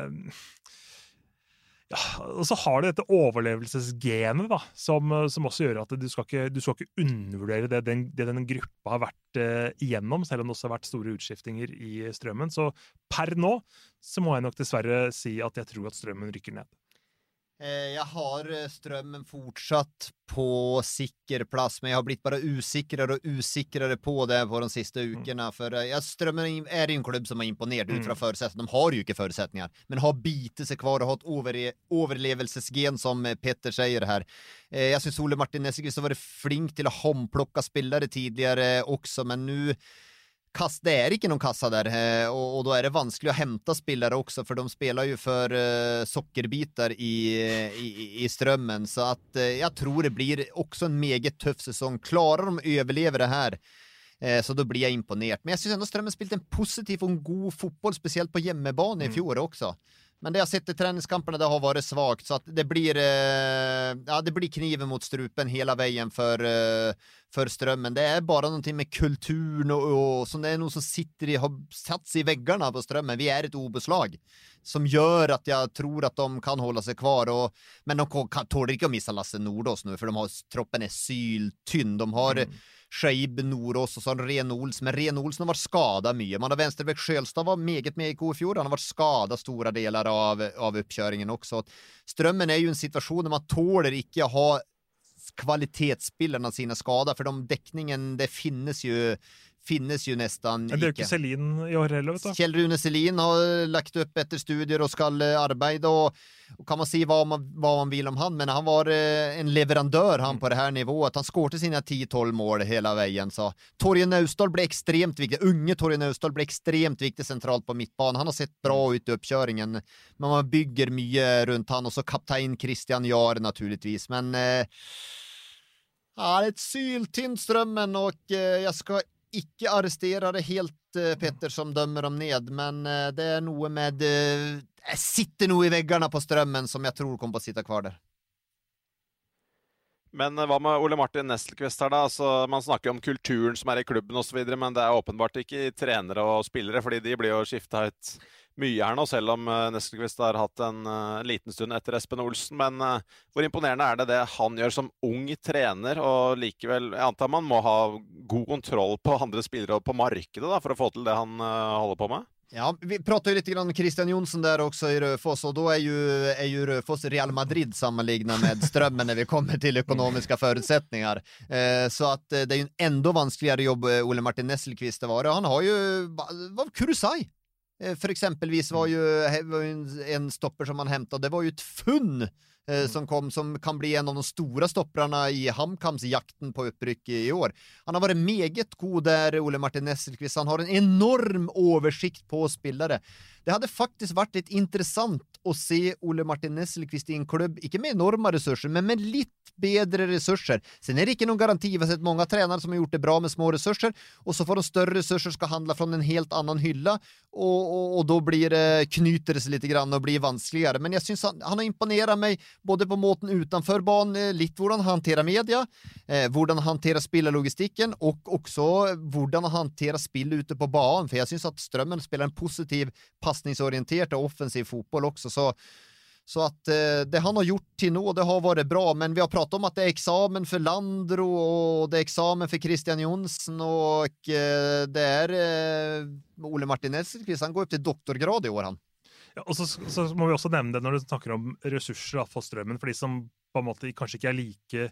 ja, og så har det dette overlevelsesgenet da, som også gjør at du skal ikke undervurdere det den gruppa har vært igjennom, selv om det også har vært store utskiftinger i Strømmen. Så per nå så må jeg nok dessverre si at jeg tror at Strømmen rykker ned. Jeg har Strømmen fortsatt på sikker plass, men jeg har blitt bare usikrere og usikrere på det på de siste ukene, for Strømmen er en klubb som har imponert ut fra forutsetninger. De har jo ikke forutsetninger, men har bitet seg kvar og hatt overlevelsesgen, som Petter sier her. Jeg synes Ole Martin Nesselquist har vært flink til å håndplokke spillere tidligere også, men nå det er ikke noen kassa der, og da er det vanskelig å hente spillere også, for de spiller jo for sockerbitar i Strømmen, så at jeg tror det blir også en meget tøff sesong. Klarer de å overleve det her, så da blir jeg imponert. Men jeg synes enda Strømmen spilte en positiv og en god fotboll, spesielt på hjemmebane i fjor også. Men det jeg har sett i treningskampene, det har vært svagt, så at det blir kniven mot strupen hele veien for Strømmen. Det er bare noe med kulturen og som det er noe som har satt seg i veggene på Strømmen. Vi er et obeslag som gjør at jeg tror at de kan holde seg kvar, men de tåler ikke å missa Lasse Nordås nu, for troppen er syltynn. De har Scheib, Nordås og sånn Ren Olsen, men Ren Olsen har vært skadet mye. Man har Venstrebekk Sjølstad var meget med i fjor, han har vært skadet store deler av oppkjøringen også. Strømmen er jo en situasjon der man tåler ikke å ha kvalitetsspillerne sine skader, for dekningen, det finnes jo nesten ikke. Det er jo ikke Selin i år heller, vet du. Kjell Rune Selin har lagt opp etter studier og skal arbeide, og kan man si hva man vil om han, men han var en leverandør han på det her nivået. Han skårte sine 10-12 mål hele veien, så Torje Naustdal ble ekstremt viktig. Unge Torje Naustdal ble ekstremt viktig sentralt på midtbanen. Han har sett bra ut i oppkjøringen, men man bygger mye rundt han, og så kaptein Christian Jahr naturligvis, men det er et syltynt Strømmen, og jeg skal ikke arrestere det helt, Petter, som dømmer dem ned, men det er noe med sitter noe i veggene på Strømmen som jeg tror kommer på å sitte kvar der. Men hva med Ole Martin Nesselquist her da? Altså, man snakker om kulturen som er i klubben og så videre, men det er åpenbart ikke trenere og spillere, fordi de blir jo skiftet ut mye her nå, selv om Nesselquist har hatt en liten stund etter Espen Olsen. Men hvor imponerende er det han gjør som ung trener, og likevel, jeg antar man må ha god kontroll på andre spillere og på markedet da, for å få til det han holder på med? Ja, vi pratar ju lite grann om Christian Jonsson där också i Röfors, och då är ju Röfors Real Madrid sammanligna med Strømmen när vi kommer till ekonomiska förutsättningar. Så att det är ju ändå vanskligare jobb Ole Martin Nesselquist det var. Han har ju Kurushai. För exempelvis var ju en stopper som han hämtade. Det var ju ett funn som kan bli en av de stora stopprarna i HamKams jakten på uppryck i år. Han har varit meget god där, Ole Martin Nesselqvist. Han har en enorm översikt på spillere. Det hade faktiskt varit lite intressant att se Ole Martin Nesselqvist i en klubb, ikke med enorma resurser, men med litt bedre resurser. Sen är det ikke noen garanti. Vi har sett många tränare som har gjort det bra med små resurser, och så får de större resurser ska handla från en helt annan hylla, och då blir det, knyter det sig lite grann och blir vanskeligere. Men jag syns han har imponerat mig både på måten utanför banen, litt hvordan han hanterar media, hvordan han hanterar spillerlogistikken, och också hvordan han hanterar spill ute på banen. För jag syns att Strømmen spelar en positiv, passningsorientert och offensiv fotboll också. Så att det han har gjort till nå, det har varit bra, men vi har pratat om att det är examen för Landro och det är examen för Christian Jonsson, och det är Ole Martin Nesselqvist, han går upp till doktorgrad i år han. Ja, og så må vi også nevne det når du snakker om ressurser for Strømmen, for de som på en måte kanskje ikke er like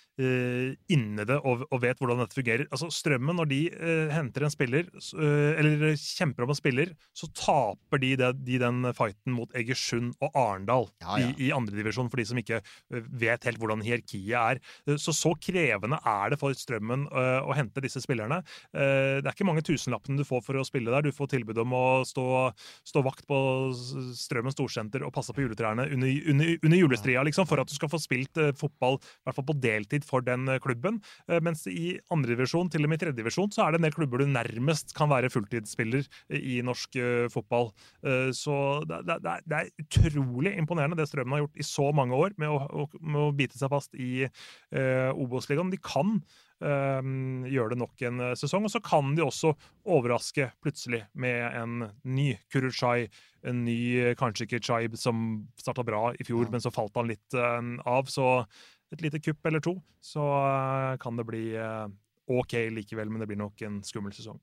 inne det og vet hvordan dette fungerer. Altså Strømmen, når de henter en spiller eller kjemper om en spiller, så taper de den fighten mot Egersund og Arendal i andre divisjon, for de som ikke vet helt hvordan hierarkiet er. Så krevende er det for Strømmen å hente disse spillerne. Det er ikke mange tusenlappene du får for å spille der. Du får tilbud om å stå vakt på Strømmen Storsenter og passe på juletrærne under julestria, liksom, for at du skal få spilt fotball, i hvert fall på deltid, for den klubben, mens i andre divisjon, til og med i tredje divisjon, så er det en del klubber du nærmest kan være fulltidsspiller i norsk fotball. Så det er utrolig imponerende det Strømmen har gjort i så mange år med å bite seg fast i Obos-ligaen. De kan gjøre det nok en sesong, og så kan de også overraske plutselig med en ny Kuruchai, en ny kanskje ikke Chaib som startet bra i fjor, men så falt han litt av, så et lite kupp eller to, så kan det bli ok likevel, men det blir nok en skummel sesong.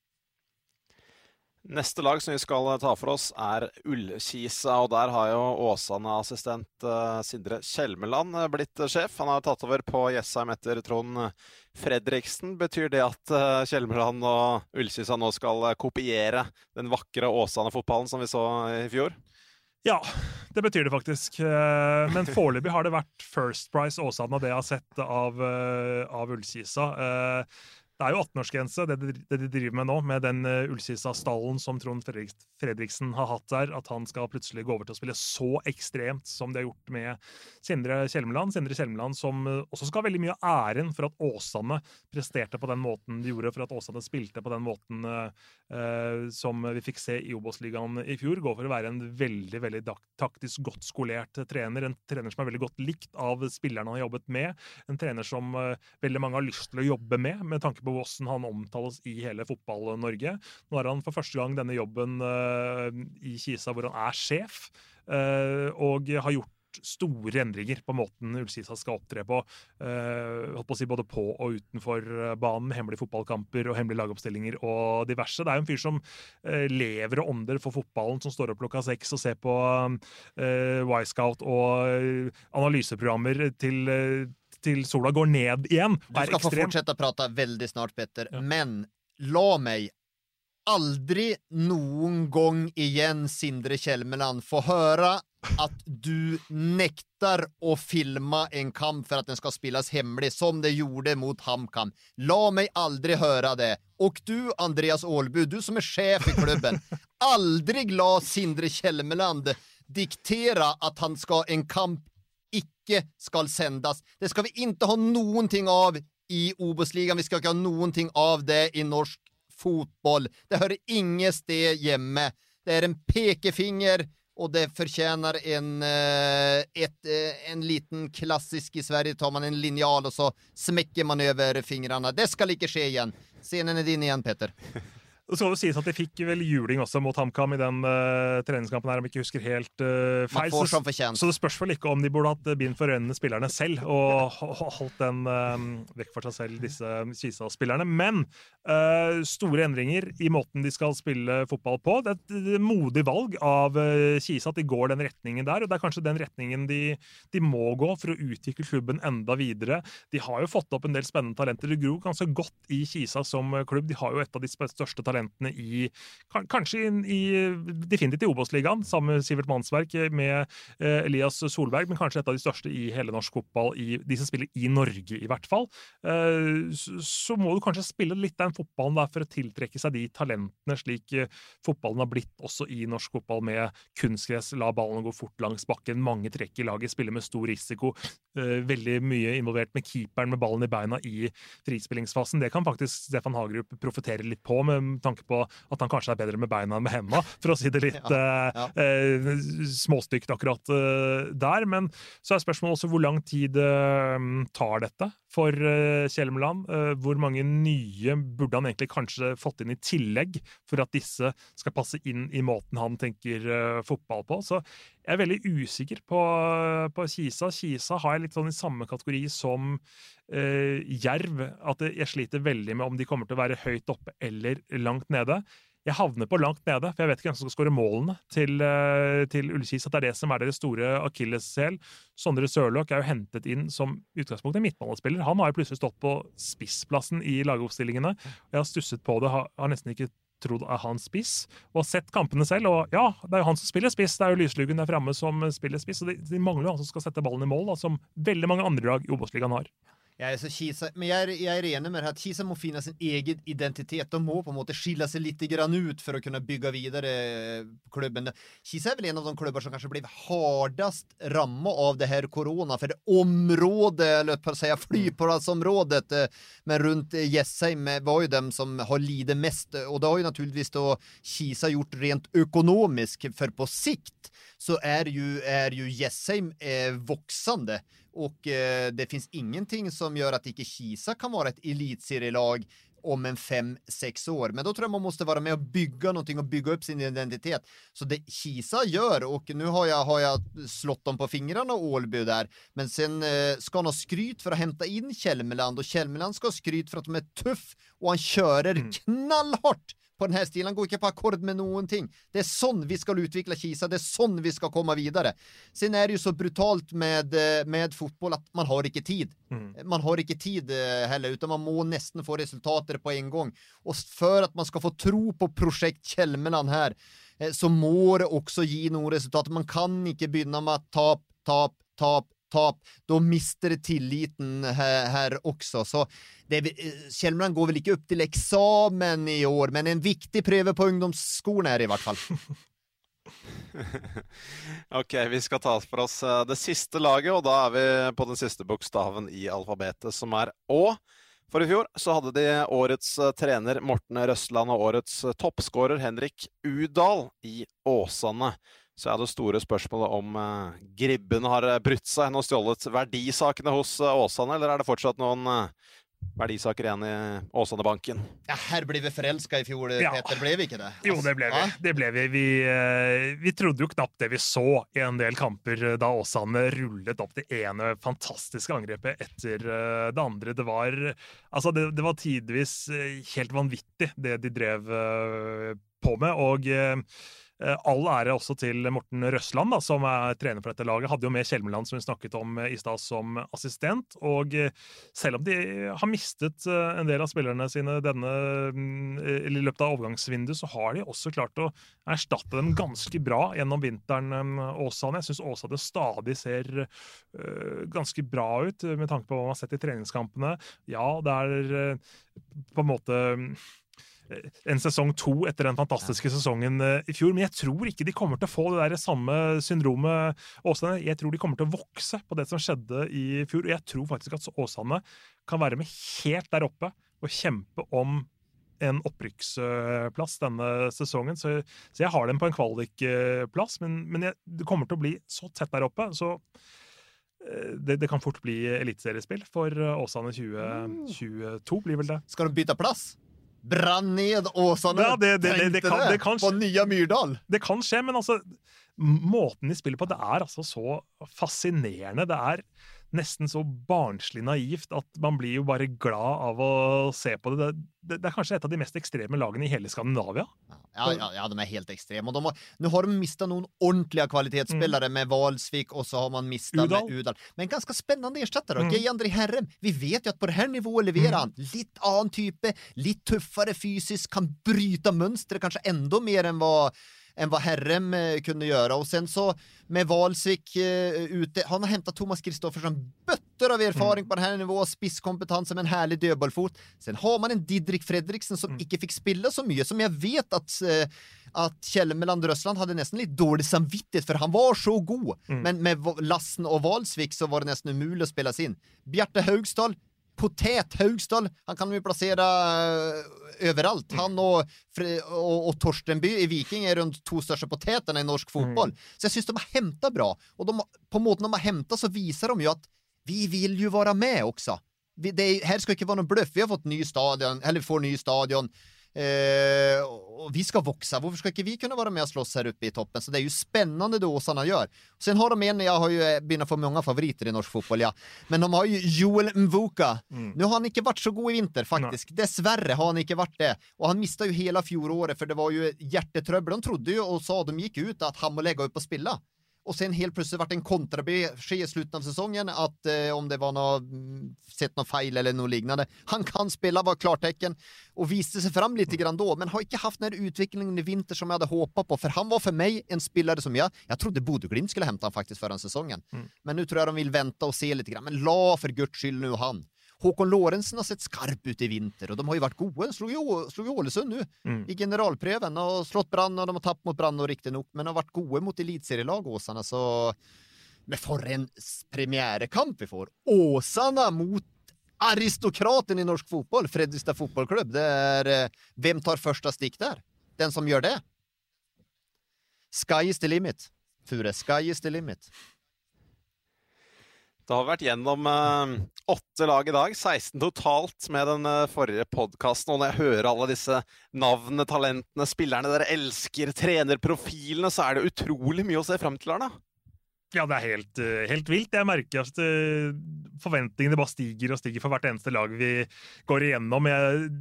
Neste lag som vi skal ta for oss er Ullkisa, og der har jo Åsane-assistent Sindre Kjelmeland blitt sjef. Han har tatt over på Jessheim etter Trond Fredriksen. Betyr det at Kjelmeland og Ullkisa nå skal kopiere den vakre Åsane-fotballen som vi så i fjor? Ja, det betyr det faktisk. Men foreløpig har det vært First Price Åsane av det jeg har sett av Ullkisa. Det er jo 18-årsgrense, det de driver med nå, med den Ullkisa-stallen som Trond Fredriksen har hatt der, at han skal plutselig gå over til å spille så ekstremt som de har gjort med Sindre Kjelmeland, som også skal ha veldig mye æren for at Åsane presterte på den måten de gjorde, for at Åsane spilte på den måten som vi fikk se i Obos-ligaen i fjor, går for å være en veldig, veldig taktisk godt skolert trener, en trener som er veldig godt likt av spillerne han har jobbet med, en trener som veldig mange har lyst til å jobbe med tanke på hvordan han omtales i hele fotball-Norge. Nå har han for første gang denne jobben i Kisa hvor han er sjef, og har gjort store endringer på måten Ullkisa skal opptre på, holdt på å si både på og utenfor banen, hemmelige fotballkamper og hemmelige lagoppstillinger og diverse. Det er jo en fyr som lever og ånder for fotballen, som står opp klokka 6 og ser på Y-Scout og analyseprogrammer til sola går ned igjen. Du skal få fortsette å prate veldig snart, Petter, men la meg aldri noen gang igjen, Sindre Kjelmeland, få høre at du nektar å filma en kamp for at den skal spilles hemmelig, som det gjorde mot HamKam. La meg aldri høre det. Og du, Andreas Ålbu, du som er sjef i klubben, aldri la Sindre Kjelmeland diktera at han skal en kamp ikke skal sendas. Det skal vi ikke ha noen ting av i Obos-ligaen. Vi skal ikke ha noen ting av det i norsk fotboll. Det hører ingen sted hjemme. Det er en pekefinger, og det fortjener en liten klassisk i Sverige. Tar man en linjal, og så smekker man over fingrene. Det skal ikke skje igjen. Scenen er din igjen, Petter. Det skal jo sies at de fikk vel juling også mot HamKam i den treningskampen her, om jeg ikke husker helt feil. Så det spørs vel ikke om de burde hatt bind for øynene spillerne selv, og holdt den vekk for seg selv, disse Kisa-spillerne. Men store endringer i måten de skal spille fotball på. Det er et modig valg av Kisa at de går den retningen der, og det er kanskje den retningen de må gå for å utvikle klubben enda videre. De har jo fått opp en del spennende talenter. De gror ganske godt i Kisa som klubb. De har jo et av de største talentene talentene kanskje definitivt i Obos-ligaen, sammen med Sivert Mannsverk, med Elias Solberg, men kanskje et av de største i hele norsk fotball, de som spiller i Norge i hvert fall. Så må du kanskje spille litt den fotballen der for å tiltrekke seg de talentene, slik fotballen har blitt også i norsk fotball, med kunstgress, la ballen gå fort langs bakken, mange trekk i laget, spiller med stor risiko, veldig mye involvert med keeperen med ballen i beina i frispillingsfasen. Det kan faktisk Stefan Hagerup profitere litt på, med tanke på at han kanskje er bedre med beina enn med hendene, for å si det litt småstygt akkurat der. Men så er spørsmålet også hvor lang tid tar dette for Kjelmeland. Hvor mange nye burde han egentlig kanskje fått inn i tillegg for at disse skal passe inn i måten han tenker fotball på. Så jeg er veldig usikker på Kisa. Kisa har jeg litt sånn i samme kategori som Jerv, at jeg sliter veldig med om de kommer til å være høyt oppe eller langt nede. Jeg havner på langt nede, for jeg vet ikke hvem som skal skåre målene til Ullkis, at det er det som er deres store akilleshæl. Sondre Sørloth er jo hentet inn som utgangspunkt en midtbanespiller. Han har jo plutselig stått på spissplassen i lagoppstillingene. Jeg har stusset på det, har nesten ikke trodd er han spiss, og sett kampene selv, og ja, det er jo han som spiller spiss, det er jo Lyslugen der fremme som spiller spiss, og de mangler jo han som skal sette ballen i mål, da, som veldig mange andre lag i Obos-ligaen har. Ja, så Kisa, men jeg er enig med det at Kisa må finne sin egen identitet. De må på en måte skille seg litt grann ut for å kunne bygge videre på klubben. Kisa er vel en av de klubber som kanskje ble hardest rammet av det her korona, for det området, eller på å si flyplassområdet, men rundt Jessheim var jo dem som har lidet mest, og det har jo naturligvis då Kisa gjort rent økonomisk, for på sikt så är ju Jessheim voksande. Och det finns ingenting som gör att inte Kisa kan vara ett elitserielag om en 5-6 år. Men då tror jag man måste vara med och bygga någonting och bygga upp sin identitet. Så det Kisa gör, och nu har jag slått dem på fingrarna Ålby där, men sen ska han ha skryt för att hämta in Kjelmeland, och Kjelmeland ska ha skryt för att de är tuff, och han körer knallhårt på den här stilen. Han går ikke på akkord med någonting. Det är sånn vi skal utvikle Kisa. Det är sånn vi skal komme videre. Sen är det ju så brutalt med fotboll att man har ikke tid. Man har ikke tid heller, utan man må nesten få resultater på en gång. Og for at man skal få tro på projekt Kjelmeland her, så må det også gi noen resultater. Man kan ikke begynne med tap. Då mister det tilliten här också. Så Kjelmeland går väl inte upp till examen i år, men en viktig prøve på ungdomsskolen är det i hvert fall. Ok, vi skal ta for oss det siste laget, og da er vi på den siste bokstaven i alfabetet, som er Å. For i fjor så hadde de årets trener Morten Røsland og årets toppskårer Henrik Udal i Åsane. Så er det store spørsmålet om Gribben har brutt seg og stjålet verdisakene hos Åsane, eller er det fortsatt noen verdisaker igjen i Åsane-banken? Ja, her ble vi forelsket i fjor, Peter, ble vi ikke det? Jo, det ble vi. Det ble vi. Vi trodde jo knapt det vi så i en del kamper da Åsane rullet opp det ene fantastiske angrepet etter det andre. Det var tidvis helt vanvittig det de drev på med, og all ære også til Morten Røsland, da, som er trener for dette laget. Hadde jo med Kjelmeland, som vi snakket om i sted, som assistent, og selv om de har mistet en del av spillerne sine i løpet av overgangsvinduet, så har de også klart å erstatte dem ganske bra gjennom vinteren. Åsane. Jeg synes Åsane stadig ser ganske bra ut, med tanke på hva man har sett i treningskampene. Ja, det er på en måte en sesong 2 etter den fantastiske sesongen i fjor, men jeg tror ikke de kommer til å få det der samme syndromet Åsane. Jeg tror de kommer til å vokse på det som skjedde i fjor, og jeg tror faktisk at Åsane kan være med helt der oppe og kjempe om en opprykksplass denne sesongen, så jeg har dem på en kvalikplass, men det kommer til å bli så tett der oppe, så det kan fort bli elitseriespill for Åsane 2022, blir vel det. Skal de bytte plass? Brann ned Åsane, ja, det kan på Nya Myrdal. Det kan skje, men altså måten de spiller på, det er altså så fascinerende. nesten så barnslig naivt at man blir jo bare glad av å se på det. Det kanskje et av de mest ekstreme lagene i hele Skandinavia. Ja, de helt extrema. Nu har de mistat någon ordentliga kvalitetsspelare med Valsvik och så har man mistat med Udal. Men ganska spännande ersättare. Geir-André Herrem, vi vet ju att på det här nivån levererar han. Lite annan type, lite tuffare fysiskt, kan bryta mönster kanske ändå mer än vad Herrem kunde göra. Och sen så med Valsvik ute, han har hämtat Thomas Kristoffersson bötter av erfaring på den här nivån, spisskompetens med en härlig dödbollfot. Sen har man en Didrik Fredriksen som inte fick spilla så mycket, som jag vet att Kjelmeland Rössland hade nästan lite dålig samvittighet för han var så god. Men med Lassen och Valsvik så var det nästan umuligt att spela in. Bjarte Haugstad, Potet Haugstad, han kan ju placera överallt. Han och Torstenby i Viking är runt 2 största potäterna i norsk fotboll. Så jag syns de har hämtat bra. Och på måten de har hämtat så visar de ju att vi vill ju vara med också. Här ska inte vara någon bluff. Vi har fått ny stadion, eller vi får ny stadion. Och vi ska växa. Varför ska inte vi kunna vara med och slåss här uppe i toppen? Så det är ju spännande det Åsarna gör. Sen har de jag har ju börjat få många favoriter i norsk fotboll, ja. Men de har ju Joel Mvuka. Nu har han inte varit så god i vinter faktiskt. Dessvärre har han inte varit det. Och han missade ju hela fjolåret för det var ju hjärtetröbbel. De trodde ju och sa, de gick ut att han må lägga upp och spilla. Och sen helt plötsligt vart en kontrabesked i slutet av säsongen att om det var sett något fel eller något liknande. Han kan spela, var klartecken och visste sig fram lite grann då, men har inte haft den här utvecklingen i vinter som jag hade hoppat på, för han var för mig en spelare som jag trodde Bodø Glimt skulle hämta han faktiskt förra säsongen. Men nu tror jag de vill vänta och se lite grann. Men la för Guds skyld nu han. Håkon Lorentzen har sett skarp ut i vinter och de har ju varit goda. De slog ju Ålesund nu i generalpröven och slått Brann och de har tappat mot Brann och riktigt nog, men har varit goda mot elitserielag Åsarna. Så men för en premiärkamp vi får. Åsarna mot aristokraten i norsk fotboll, Fredrikstad fotbollklubb. Det är vem tar första stick där? Den som gör det. Sky is the limit. Fure, sky is the limit. Det har vært gjennom 8 lag i dag, 16 totalt med den forrige podcasten, og når jeg hører alle disse navnene, talentene, spillerne dere elsker, trenerprofilene, så er det utrolig mye å se frem til, Arne. Ja, det er helt vilt. Jeg merker at forventningene bare stiger og stiger for hvert eneste lag vi går igjennom.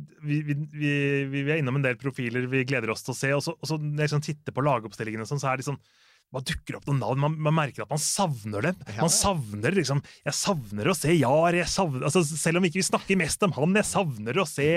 Vi er innom en del profiler vi gleder oss til å se, og så når jeg sånn titter på lagoppstillingene, så er det sånn man dukker opp noen navn, man merker at man savner dem. Man savner liksom, jeg savner å se Jar, altså, selv om ikke vi snakker mest om han, jeg savner å se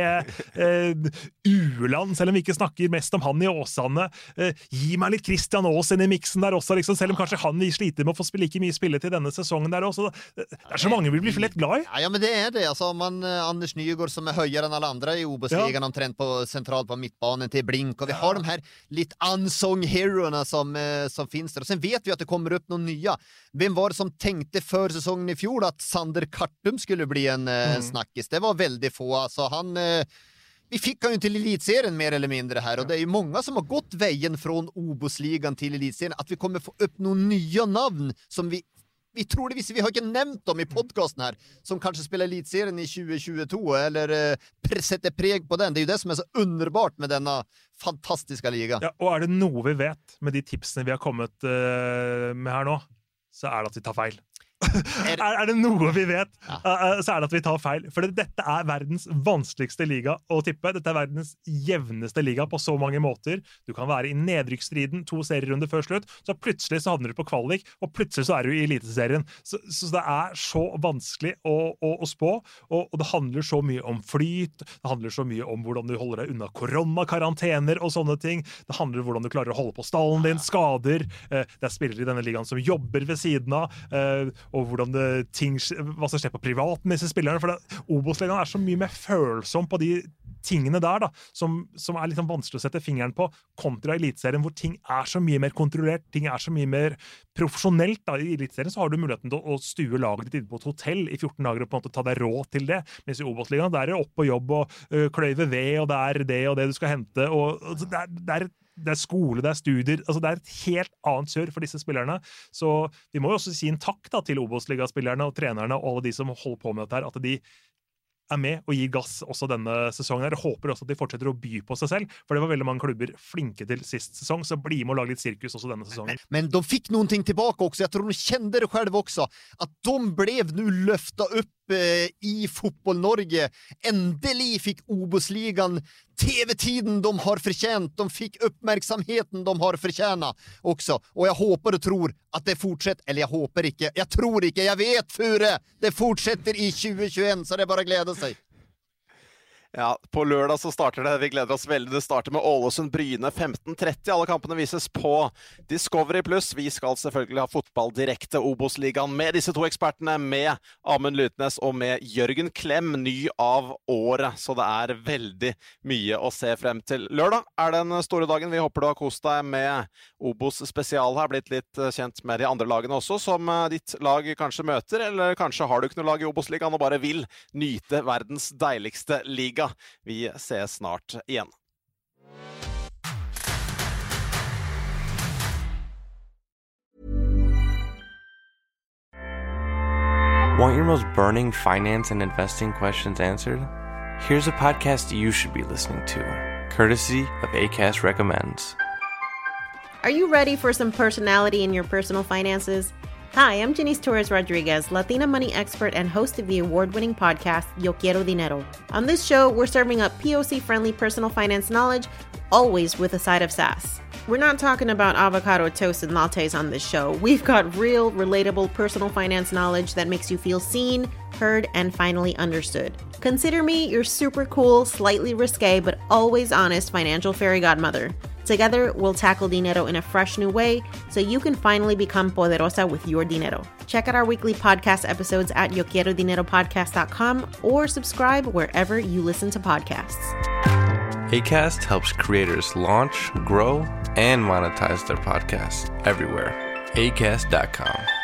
Uland, selv om vi ikke snakker mest om han i Åsane. Gi meg litt Christian Aas inn i mixen der også, liksom, selv om kanskje han vil slite med å få spille like mye spille til denne sesongen der også. Det er så mange vi blir lett glad i. Ja, men det är det. Alltså, Anders Nygård som är höjare än alla andra i OBOS-ligan, omtrent på centralt på mittbanen till Blink, och vi har de här lite unsung heroerna som finns där. Och sen vet vi att det kommer upp någon nya. Vem var det som tänkte för säsongen i fjol att Sander Kartum skulle bli en snackis? Det var väldigt få. Alltså, vi fick han ju till elitserien mer eller mindre här, och det är ju många som har gått vägen från OBOS-ligan till elitserien. Att vi kommer få upp några nya namn som vi troligtvis, vi har inte nämnt dem i podcasten här, som kanske spelar elitserien i 2022 eller sätter preg på den. Det är ju det som är så underbart med denna fantastiska liga. Ja, och är det något vi vet med de tipsen vi har kommit med här nu, så är det att vi tar fel. Er det noe vi vet, så det at vi tar feil. For dette verdens vanskeligste liga å tippe. Dette verdens jevneste liga på så mange måter. Du kan være i nedrykksstriden 2 serierunder før slutt, så plutselig så havner du på kvalik, og plutselig så du i eliteserien. Så det så vanskelig å spå, og det handler så mye om flyt, det handler så mye om hvordan du holder deg unna koronakarantener og sånne ting. Det handler om hvordan du klarer å holde på stallen din, skader. Det spillere i denne ligaen som jobber ved siden av, og hvordan hva som skjer på privaten med disse spillerne, for Obos-ligaen så mye mer følsom på de tingene der da, som litt sånn vanskelig å sette fingeren på, kontra elitserien, hvor ting så mye mer kontrollert, ting så mye mer profesjonelt da. I elitserien så har du muligheten til å stue laget ditt inne på et hotell i 14 dager og på en måte ta deg råd til det, mens i Obos-ligaen der det opp på jobb og kløyve ved, og det og det du skal hente, og det skole, det studier, altså det et helt annet kjør for disse spillerne, så vi må jo også si en takk da, til Obos-liga-spillerne og trenerne og alle de som holder på med dette her, at de med og gir gass også denne sesongen her. Jeg håper også at de fortsetter å by på seg selv, for det var veldig mange klubber flinke til sist sesong, så bli med og lage litt sirkus også denne sesongen. Men de fick någonting tillbaka också. Jag tror de kände det själv också. Att de blev nu löfta upp i fotboll Norge. Äntligen fick Obos-ligan TV-tiden de har förtjänt. De fick uppmärksamheten de har förtjänat också. Och jag hoppas och tror att det fortsätter. Eller jag hoppas inte. Jag tror inte. Jag vet Fure. Det fortsätter i 2021, så det är bara att glädja sig. Ja, på lørdag så starter det. Vi gleder oss veldig. Det starter med Ålesund-Bryne 15:30. Alle kampene vises på Discovery+. Vi skal selvfølgelig ha fotball direkte Obos-ligaen med disse to ekspertene, med Amund Lutnes og med Jørgen Klem, ny av året. Så det er veldig mye å se frem til. Lørdag er den store dagen. Vi håper du har kost deg med Obos spesial her, blitt litt kjent med de andre lagene også, som ditt lag kanskje møter, eller kanskje har du ikke noe lag i Obos-ligaen og bare vil nyte verdens deiligste liga. Vi ses snart igjen. Want your most burning finance and investing questions answered? Here's a podcast you should be listening to, courtesy of Acast Recommends. Are you ready for some personality in your personal finances? Hi, I'm Janice Torres-Rodriguez, Latina money expert and host of the award-winning podcast, Yo Quiero Dinero. On this show, we're serving up POC-friendly personal finance knowledge, always with a side of sass. We're not talking about avocado toast and lattes on this show. We've got real, relatable personal finance knowledge that makes you feel seen, heard, and finally understood. Consider me your super cool, slightly risque, but always honest financial fairy godmother. Together, we'll tackle dinero in a fresh new way so you can finally become poderosa with your dinero. Check out our weekly podcast episodes at yoquierodineropodcast.com or subscribe wherever you listen to podcasts. Acast helps creators launch, grow, and monetize their podcasts everywhere. Acast.com.